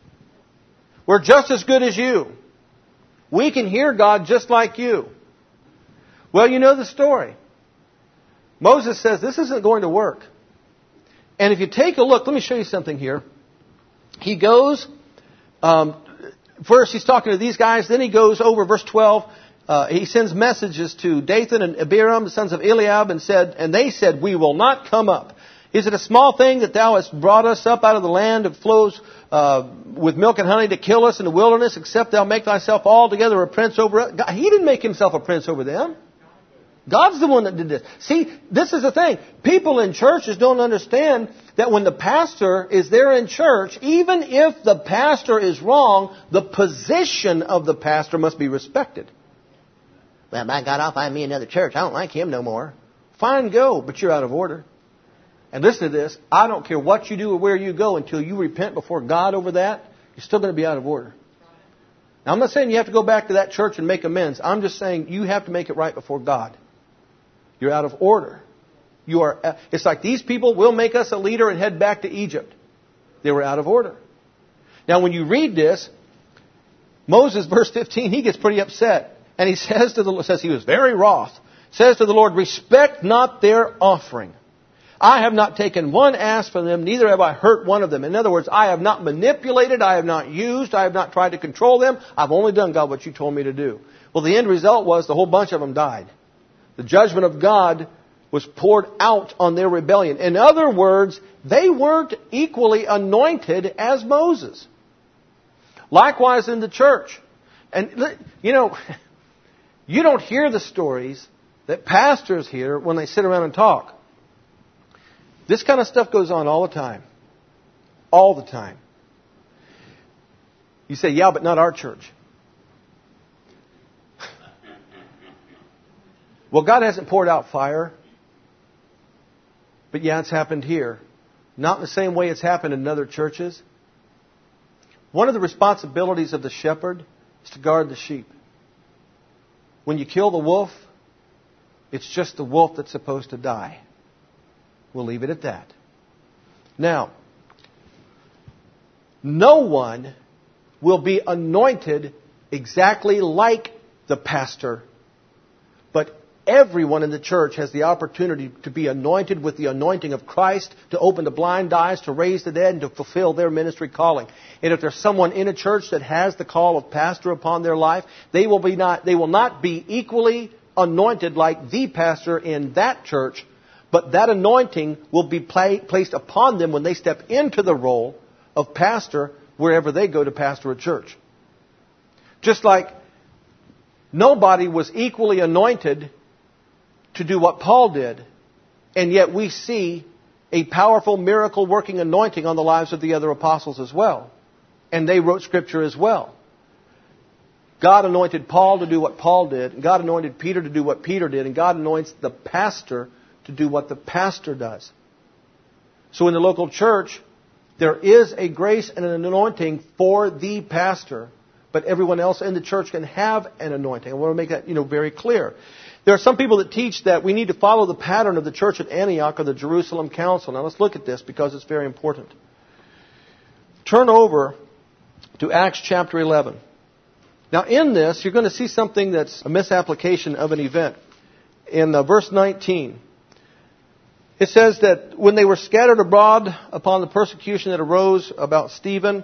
We're just as good as you. We can hear God just like you. Well, you know the story. Moses says, this isn't going to work. And if you take a look, let me show you something here. He goes, um, first he's talking to these guys, then he goes over verse twelve. Uh, he sends messages to Dathan and Abiram, the sons of Eliab, and said, and they said, we will not come up. Is it a small thing that thou hast brought us up out of the land that flows uh, with milk and honey to kill us in the wilderness, except thou make thyself altogether a prince over us? God, he didn't make himself a prince over them. God's the one that did this. See, this is the thing. People in churches don't understand that when the pastor is there in church, even if the pastor is wrong, the position of the pastor must be respected. Well, by God, I'll find me another church. I don't like him no more. Fine, go, but you're out of order. And listen to this. I don't care what you do or where you go until you repent before God over that, you're still going to be out of order. Now, I'm not saying you have to go back to that church and make amends. I'm just saying you have to make it right before God. You're out of order. You are. It's like these people will make us a leader and head back to Egypt. They were out of order. Now, when you read this, Moses, verse fifteen, he gets pretty upset. And he says to the Lord, says he was very wroth, says to the Lord, respect not their offering. I have not taken one ass from them, neither have I hurt one of them. In other words, I have not manipulated, I have not used, I have not tried to control them. I've only done, God, what you told me to do. Well, the end result was the whole bunch of them died. The judgment of God was poured out on their rebellion. In other words, they weren't equally anointed as Moses. Likewise in the church. And, you know, you don't hear the stories that pastors hear when they sit around and talk. This kind of stuff goes on all the time. All the time. You say, yeah, but not our church. Well, God hasn't poured out fire. But yeah, it's happened here. Not in the same way it's happened in other churches. One of the responsibilities of the shepherd is to guard the sheep. When you kill the wolf, it's just the wolf that's supposed to die. We'll leave it at that. Now, no one will be anointed exactly like the pastor, but everyone in the church has the opportunity to be anointed with the anointing of Christ, to open the blind eyes, to raise the dead, and to fulfill their ministry calling. And if there's someone in a church that has the call of pastor upon their life, they will be not, they will not be equally anointed like the pastor in that church, but that anointing will be play, placed upon them when they step into the role of pastor wherever they go to pastor a church. Just like nobody was equally anointed to do what Paul did, and yet we see a powerful miracle-working anointing on the lives of the other apostles as well. And they wrote Scripture as well. God anointed Paul to do what Paul did, and God anointed Peter to do what Peter did, and God anoints the pastor to do what the pastor does. So in the local church, there is a grace and an anointing for the pastor, but everyone else in the church can have an anointing. I want to make that, you know, very clear. There are some people that teach that we need to follow the pattern of the church at Antioch or the Jerusalem Council. Now let's look at this because it's very important. Turn over to Acts chapter eleven. Now in this, you're going to see something that's a misapplication of an event. In uh, verse nineteen, it says that when they were scattered abroad upon the persecution that arose about Stephen,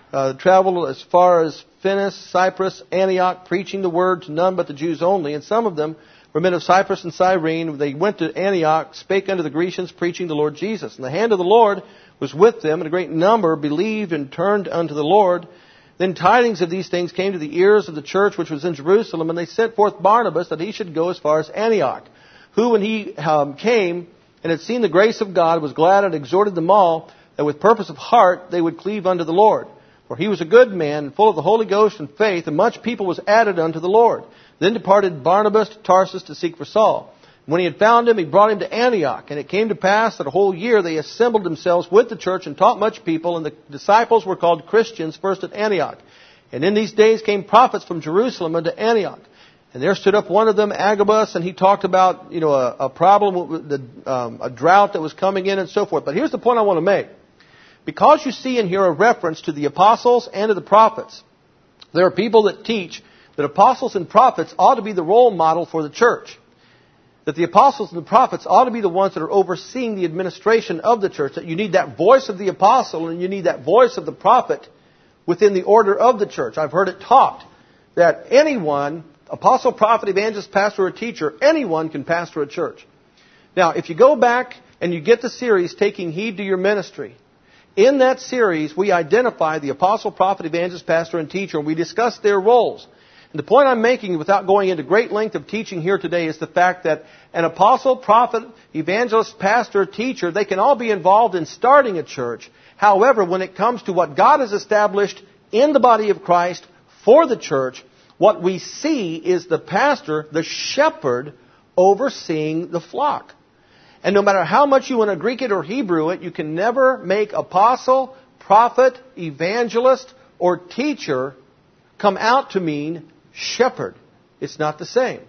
uh, traveled as far as Phoenice, Cyprus, Antioch, preaching the word to none but the Jews only. And some of them were men of Cyprus and Cyrene. They went to Antioch, spake unto the Grecians, preaching the Lord Jesus. And the hand of the Lord was with them, and a great number believed and turned unto the Lord. Then tidings of these things came to the ears of the church which was in Jerusalem, and they sent forth Barnabas that he should go as far as Antioch, who, when he um, came and had seen the grace of God, was glad and exhorted them all that with purpose of heart they would cleave unto the Lord. For he was a good man, and full of the Holy Ghost and faith, and much people was added unto the Lord. Then departed Barnabas to Tarsus to seek for Saul. When he had found him, he brought him to Antioch. And it came to pass that a whole year they assembled themselves with the church and taught much people, and the disciples were called Christians first at Antioch. And in these days came prophets from Jerusalem unto Antioch. And there stood up one of them, Agabus, and he talked about, you know, a, a problem, with the, um, a drought that was coming in and so forth. But here's the point I want to make. Because you see in here a reference to the apostles and to the prophets, there are people that teach that apostles and prophets ought to be the role model for the church. That the apostles and the prophets ought to be the ones that are overseeing the administration of the church. That you need that voice of the apostle and you need that voice of the prophet within the order of the church. I've heard it taught that anyone, apostle, prophet, evangelist, pastor, or teacher, anyone can pastor a church. Now, if you go back and you get the series, Taking Heed to Your Ministry, in that series, we identify the apostle, prophet, evangelist, pastor, and teacher, and we discuss their roles. And the point I'm making, without going into great length of teaching here today, is the fact that an apostle, prophet, evangelist, pastor, teacher, they can all be involved in starting a church. However, when it comes to what God has established in the body of Christ for the church, what we see is the pastor, the shepherd, overseeing the flock. And no matter how much you want to Greek it or Hebrew it, you can never make apostle, prophet, evangelist, or teacher come out to mean shepherd. It's not the same.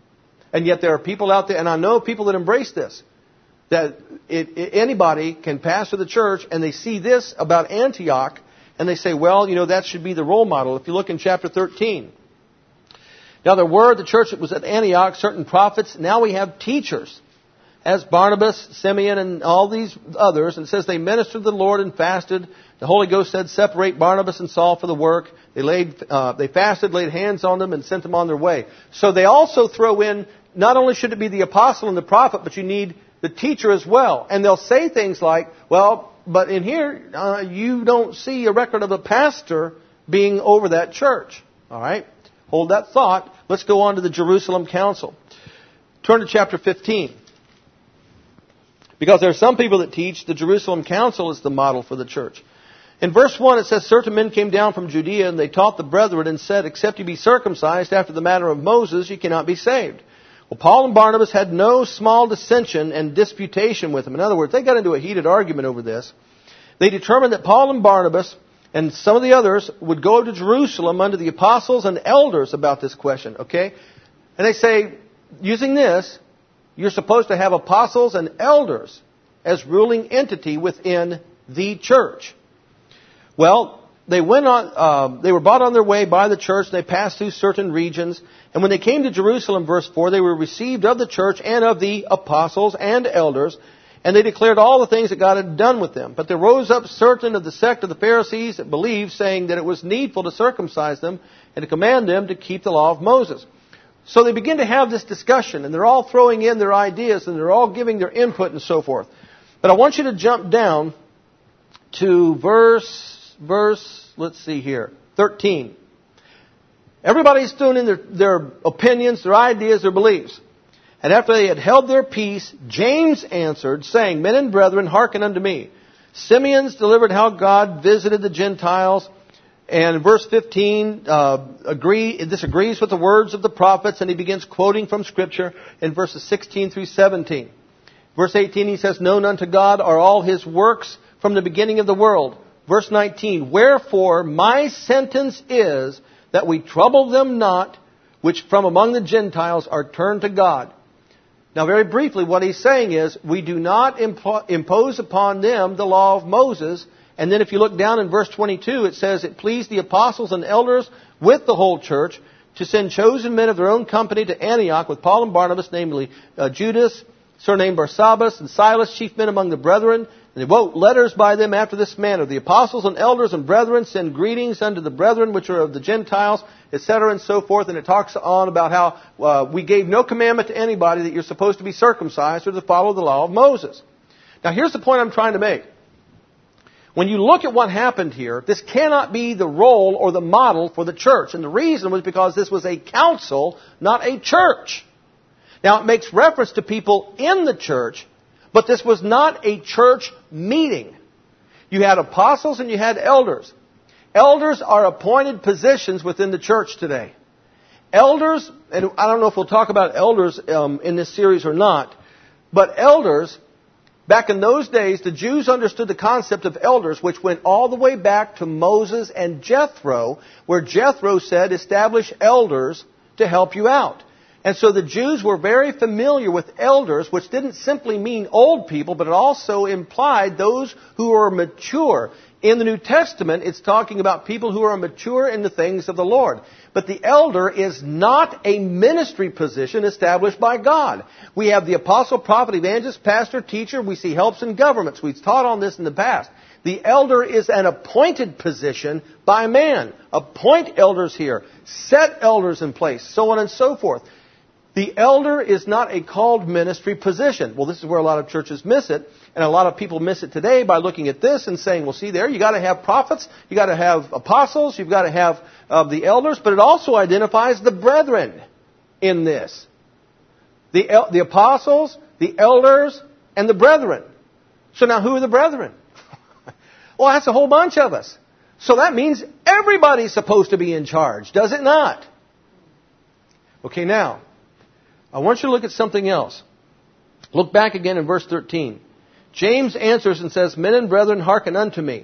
And yet there are people out there, and I know people that embrace this, that it, it, anybody can pastor the church, and they see this about Antioch, and they say, well, you know, that should be the role model. If you look in chapter thirteen. Now there were, the church that was at Antioch, certain prophets. Now we have teachers, as Barnabas, Simeon, and all these others. And it says they ministered to the Lord and fasted. The Holy Ghost said, separate Barnabas and Saul for the work. They laid, uh, they fasted, laid hands on them, and sent them on their way. So they also throw in, not only should it be the apostle and the prophet, but you need the teacher as well. And they'll say things like, well, but in here, uh, you don't see a record of a pastor being over that church. All right? Hold that thought. Let's go on to the Jerusalem Council. Turn to chapter fifteen. Because there are some people that teach the Jerusalem Council is the model for the church. In verse one it says, certain men came down from Judea, and they taught the brethren and said, except you be circumcised after the manner of Moses, you cannot be saved. Well, Paul and Barnabas had no small dissension and disputation with them. In other words, they got into a heated argument over this. They determined that Paul and Barnabas and some of the others would go to Jerusalem under the apostles and elders about this question, okay? And they say, using this, you're supposed to have apostles and elders as ruling entity within the church. Well, they went on. Uh, they were brought on their way by the church. And they passed through certain regions, and when they came to Jerusalem, verse four, they were received of the church and of the apostles and elders, and they declared all the things that God had done with them. But there rose up certain of the sect of the Pharisees that believed, saying that it was needful to circumcise them and to command them to keep the law of Moses. So they begin to have this discussion, and they're all throwing in their ideas, and they're all giving their input and so forth. But I want you to jump down to verse, verse, let's see here, thirteen. Everybody's throwing in their, their opinions, their ideas, their beliefs. And after they had held their peace, James answered, saying, men and brethren, hearken unto me. Simeon's delivered how God visited the Gentiles. And in verse fifteen, uh, agree, this agrees with the words of the prophets, and he begins quoting from Scripture in verses sixteen through seventeen. Verse eighteen, he says, known unto God are all his works from the beginning of the world. Verse nineteen, wherefore my sentence is that we trouble them not, which from among the Gentiles are turned to God. Now, very briefly, what he's saying is, we do not impo- impose upon them the law of Moses. And then if you look down in verse twenty-two, it says, it pleased the apostles and elders with the whole church to send chosen men of their own company to Antioch with Paul and Barnabas, namely uh, Judas, surnamed Barsabbas, and Silas, chief men among the brethren. And they wrote letters by them after this manner. The apostles and elders and brethren send greetings unto the brethren which are of the Gentiles, et cetera, and so forth. And it talks on about how uh, we gave no commandment to anybody that you're supposed to be circumcised or to follow the law of Moses. Now here's the point I'm trying to make. When you look at what happened here, this cannot be the role or the model for the church. And the reason was because this was a council, not a church. Now it makes reference to people in the church, but this was not a church meeting. You had apostles and you had elders. Elders are appointed positions within the church today. Elders, and I don't know if we'll talk about elders um, in this series or not, but elders, back in those days, the Jews understood the concept of elders, which went all the way back to Moses and Jethro, where Jethro said, establish elders to help you out. And so the Jews were very familiar with elders, which didn't simply mean old people, but it also implied those who are mature. In the New Testament, it's talking about people who are mature in the things of the Lord. But the elder is not a ministry position established by God. We have the apostle, prophet, evangelist, pastor, teacher. We see helps in governments. We've taught on this in the past. The elder is an appointed position by man. Appoint elders here. Set elders in place. So on and so forth. The elder is not a called ministry position. Well, this is where a lot of churches miss it. And a lot of people miss it today by looking at this and saying, well, see there, you got to have prophets, you got to have apostles, you've got to have uh, the elders, but it also identifies the brethren in this. The, el- the apostles, the elders, and the brethren. So now who are the brethren? Well, that's a whole bunch of us. So that means everybody's supposed to be in charge, does it not? Okay, now, I want you to look at something else. Look back again in verse thirteen. James answers and says, men and brethren, hearken unto me.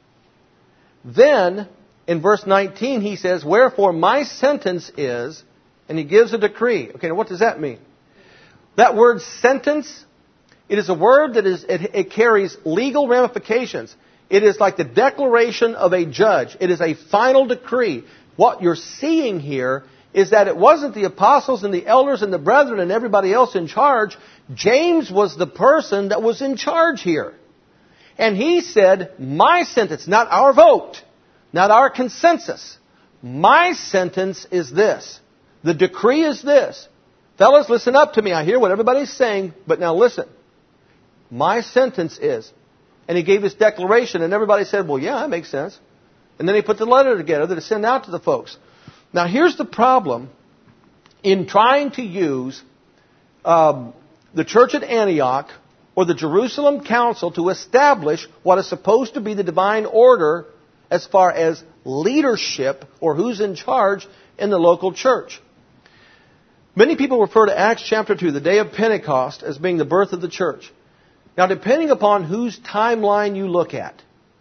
Then, in verse nineteen, he says, wherefore my sentence is, and he gives a decree. Okay, now what does that mean? That word sentence, it is a word that is, it, it carries legal ramifications. It is like the declaration of a judge. It is a final decree. What you're seeing here is that it wasn't the apostles and the elders and the brethren and everybody else in charge. James was the person that was in charge here. And he said, my sentence, not our vote, not our consensus. My sentence is this. The decree is this. Fellas, listen up to me. I hear what everybody's saying, but now listen. My sentence is. And he gave his declaration, and everybody said, well, yeah, that makes sense. And then he put the letter together to send out to the folks. Now, here's the problem in trying to use um, the church at Antioch or the Jerusalem Council to establish what is supposed to be the divine order as far as leadership or who's in charge in the local church. Many people refer to Acts chapter two, the day of Pentecost, as being the birth of the church. Now, depending upon whose timeline you look at,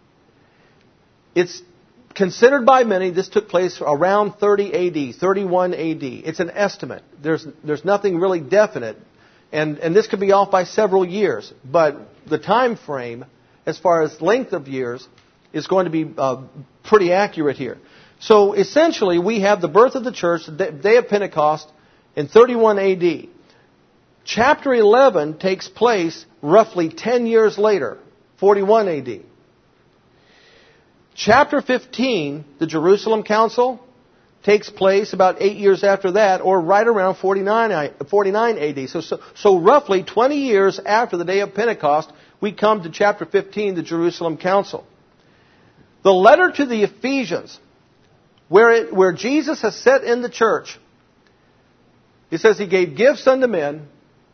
it's considered by many, this took place around thirty A D, thirty-one A D. It's an estimate. There's there's nothing really definite. And, and this could be off by several years. But the time frame, as far as length of years, is going to be uh, pretty accurate here. So essentially, we have the birth of the church, the day of Pentecost, in thirty-one A D. Chapter eleven takes place roughly ten years later, forty-one A D. Chapter fifteen, the Jerusalem Council, takes place about eight years after that, or right around forty-nine A D. So, so, so roughly twenty years after the day of Pentecost, we come to chapter fifteen, the Jerusalem Council. The letter to the Ephesians, where, it, where Jesus has set in the church, it says He gave gifts unto men,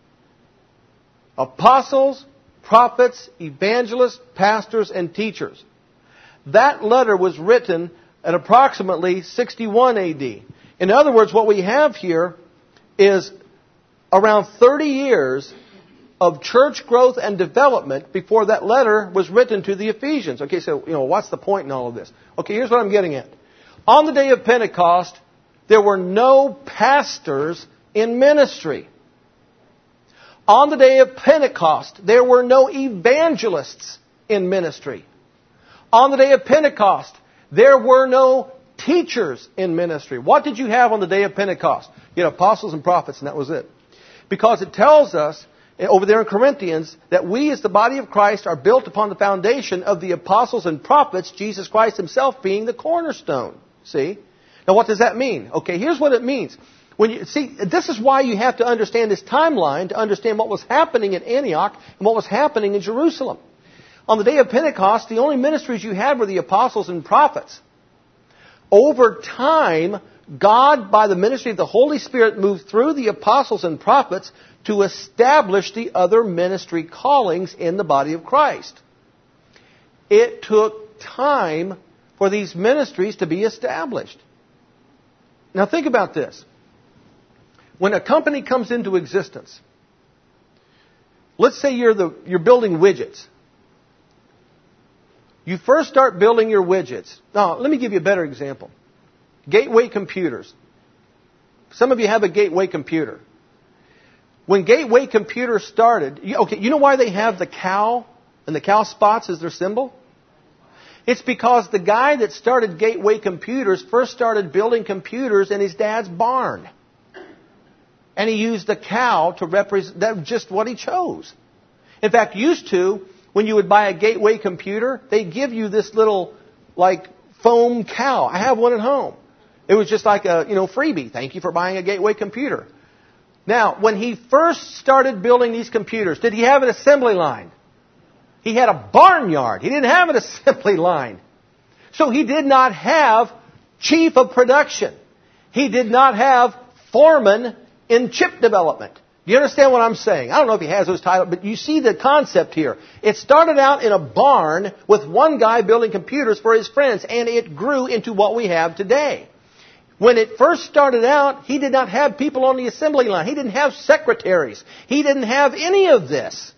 apostles, prophets, evangelists, pastors, and teachers. That letter was written at approximately sixty-one A D. In other words, what we have here is around thirty years of church growth and development before that letter was written to the Ephesians. Okay, so, you know, what's the point in all of this? Okay, here's what I'm getting at. On the day of Pentecost, there were no pastors in ministry. On the day of Pentecost, there were no evangelists in ministry. On the day of Pentecost, there were no teachers in ministry. What did you have on the day of Pentecost? You had apostles and prophets, and that was it. Because it tells us over there in Corinthians, that we as the body of Christ are built upon the foundation of the apostles and prophets, Jesus Christ himself being the cornerstone. See? Now what does that mean? Okay, here's what it means. When you see, this is why you have to understand this timeline to understand what was happening in Antioch and what was happening in Jerusalem. On the day of Pentecost, the only ministries you had were the apostles and prophets. Over time, God, by the ministry of the Holy Spirit, moved through the apostles and prophets to establish the other ministry callings in the body of Christ. It took time for these ministries to be established. Now think about this. When a company comes into existence, let's say you're the you're building widgets. You first start building your widgets. Now, let me give you a better example. Gateway computers. Some of you have a Gateway computer. When Gateway computers started, you, okay, you know why they have the cow and the cow spots as their symbol? It's because the guy that started Gateway computers first started building computers in his dad's barn. And he used the cow to represent, that's just what he chose. In fact, used to, when you would buy a Gateway computer, they'd give you this little, like, foam cow. I have one at home. It was just like a, you know, freebie. Thank you for buying a Gateway computer. Now, when he first started building these computers, did he have an assembly line? He had a barnyard. He didn't have an assembly line. So he did not have chief of production. He did not have foreman in chip development. Do you understand what I'm saying? I don't know if he has those titles, but you see the concept here. It started out in a barn with one guy building computers for his friends, and it grew into what we have today. When it first started out, he did not have people on the assembly line. He didn't have secretaries. He didn't have any of this.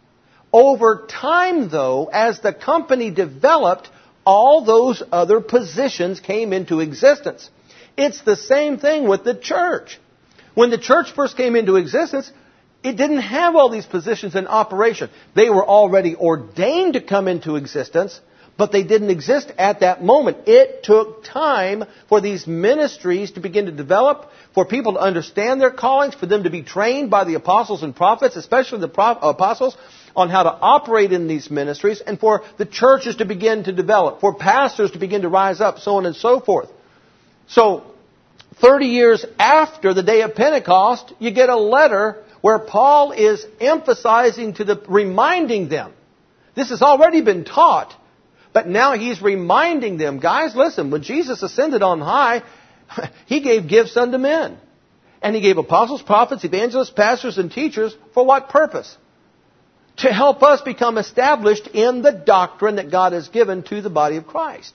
Over time, though, as the company developed, all those other positions came into existence. It's the same thing with the church. When the church first came into existence, it didn't have all these positions in operation. They were already ordained to come into existence, but they didn't exist at that moment. It took time for these ministries to begin to develop, for people to understand their callings, for them to be trained by the apostles and prophets, especially the pro- apostles, on how to operate in these ministries, and for the churches to begin to develop, for pastors to begin to rise up, so on and so forth. So, thirty years after the day of Pentecost, you get a letter where Paul is emphasizing to the, reminding them. This has already been taught, but now he's reminding them, guys, listen, when Jesus ascended on high, he gave gifts unto men. And he gave apostles, prophets, evangelists, pastors, and teachers for what purpose? To help us become established in the doctrine that God has given to the body of Christ.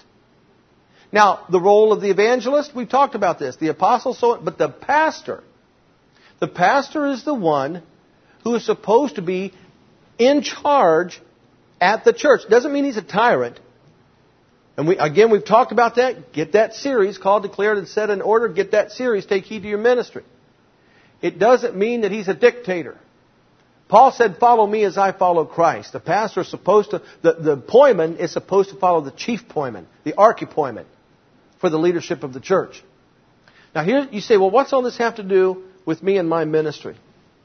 Now, the role of the evangelist, we've talked about this. The apostle, so, but the pastor. The pastor is the one who is supposed to be in charge at the church. Doesn't mean he's a tyrant. And we, again, we've talked about that. Get that series called Declared and Set in Order. Get that series. Take heed to your ministry. It doesn't mean that he's a dictator. Paul said, follow me as I follow Christ. The pastor is supposed to, the, the poimen is supposed to follow the chief poimen, the archipoimen, for the leadership of the church. Now here you say, well, what's all this have to do with me and my ministry?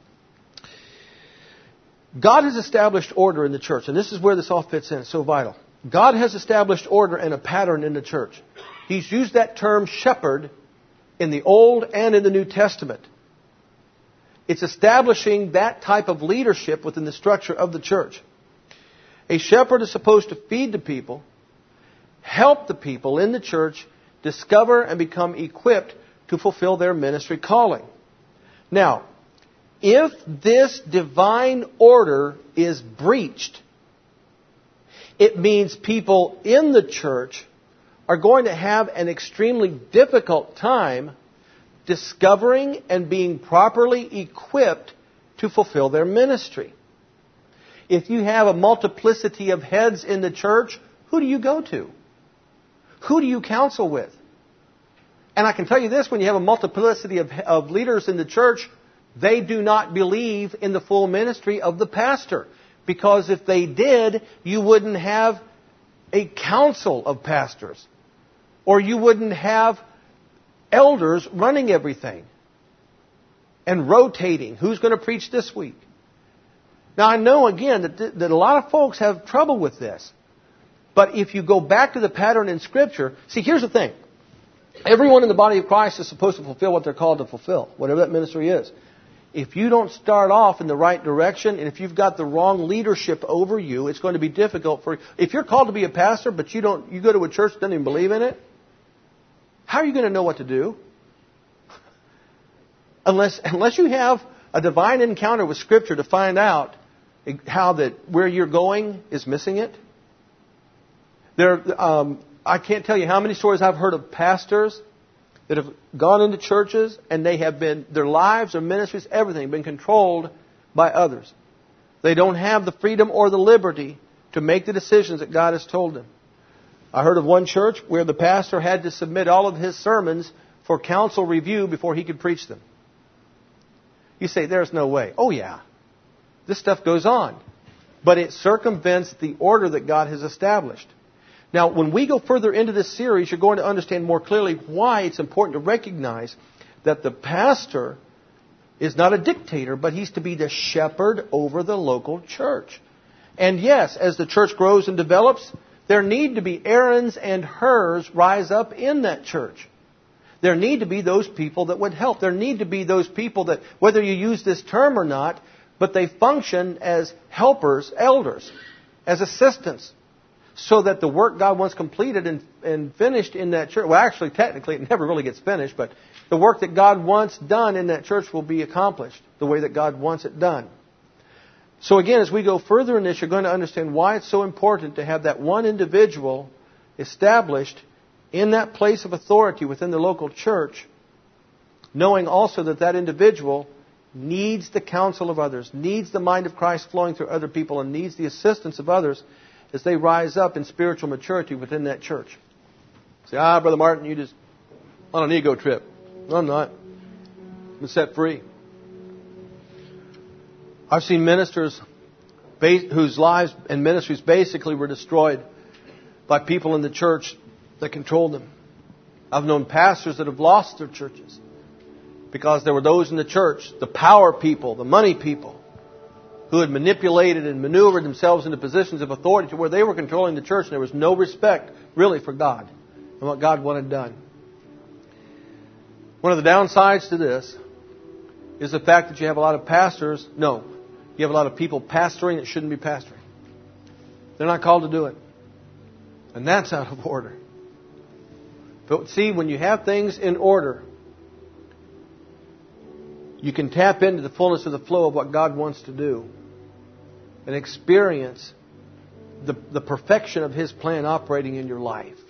God has established order in the church, and this is where this all fits in. It's so vital. God has established order and a pattern in the church. He's used that term shepherd in the Old and in the New Testament. It's establishing that type of leadership within the structure of the church. A shepherd is supposed to feed the people, help the people in the church discover and become equipped to fulfill their ministry calling. Now, if this divine order is breached, it means people in the church are going to have an extremely difficult time discovering and being properly equipped to fulfill their ministry. If you have a multiplicity of heads in the church, who do you go to? Who do you counsel with? And I can tell you this, when you have a multiplicity of, of leaders in the church, they do not believe in the full ministry of the pastor. Because if they did, you wouldn't have a council of pastors. Or you wouldn't have elders running everything and rotating. Who's going to preach this week? Now, I know, again, that, th- that a lot of folks have trouble with this. But if you go back to the pattern in Scripture, see, here's the thing. Everyone in the body of Christ is supposed to fulfill what they're called to fulfill, whatever that ministry is. If you don't start off in the right direction, and if you've got the wrong leadership over you, it's going to be difficult for you. If you're called to be a pastor, but you don't, you go to a church that doesn't even believe in it, how are you going to know what to do? Unless, unless you have a divine encounter with Scripture to find out how that where you're going is missing it. There, um, I can't tell you how many stories I've heard of pastors that have gone into churches and they have been, their lives, their ministries, everything, been controlled by others. They don't have the freedom or the liberty to make the decisions that God has told them. I heard of one church where the pastor had to submit all of his sermons for council review before he could preach them. You say, there's no way. Oh yeah. This stuff goes on. But it circumvents the order that God has established. Now, when we go further into this series, you're going to understand more clearly why it's important to recognize that the pastor is not a dictator, but he's to be the shepherd over the local church. And yes, as the church grows and develops, there need to be Aarons and Hurs rise up in that church. There need to be those people that would help. There need to be those people that, whether you use this term or not, but they function as helpers, elders, as assistants, so that the work God wants completed and, and finished in that church, well, actually, technically, it never really gets finished, but the work that God wants done in that church will be accomplished the way that God wants it done. So again, as we go further in this, you're going to understand why it's so important to have that one individual established in that place of authority within the local church, knowing also that that individual needs the counsel of others, needs the mind of Christ flowing through other people, and needs the assistance of others as they rise up in spiritual maturity within that church. Say, ah, Brother Martin, you just on an ego trip. No, I'm not. I'm set free. I've seen ministers whose lives and ministries basically were destroyed by people in the church that controlled them. I've known pastors that have lost their churches because there were those in the church, the power people, the money people, who had manipulated and maneuvered themselves into positions of authority to where they were controlling the church and there was no respect really for God and what God wanted done. One of the downsides to this is the fact that you have a lot of pastors, no, you have a lot of people pastoring that shouldn't be pastoring. They're not called to do it. And that's out of order. But see, when you have things in order, you can tap into the fullness of the flow of what God wants to do and experience the, the perfection of His plan operating in your life.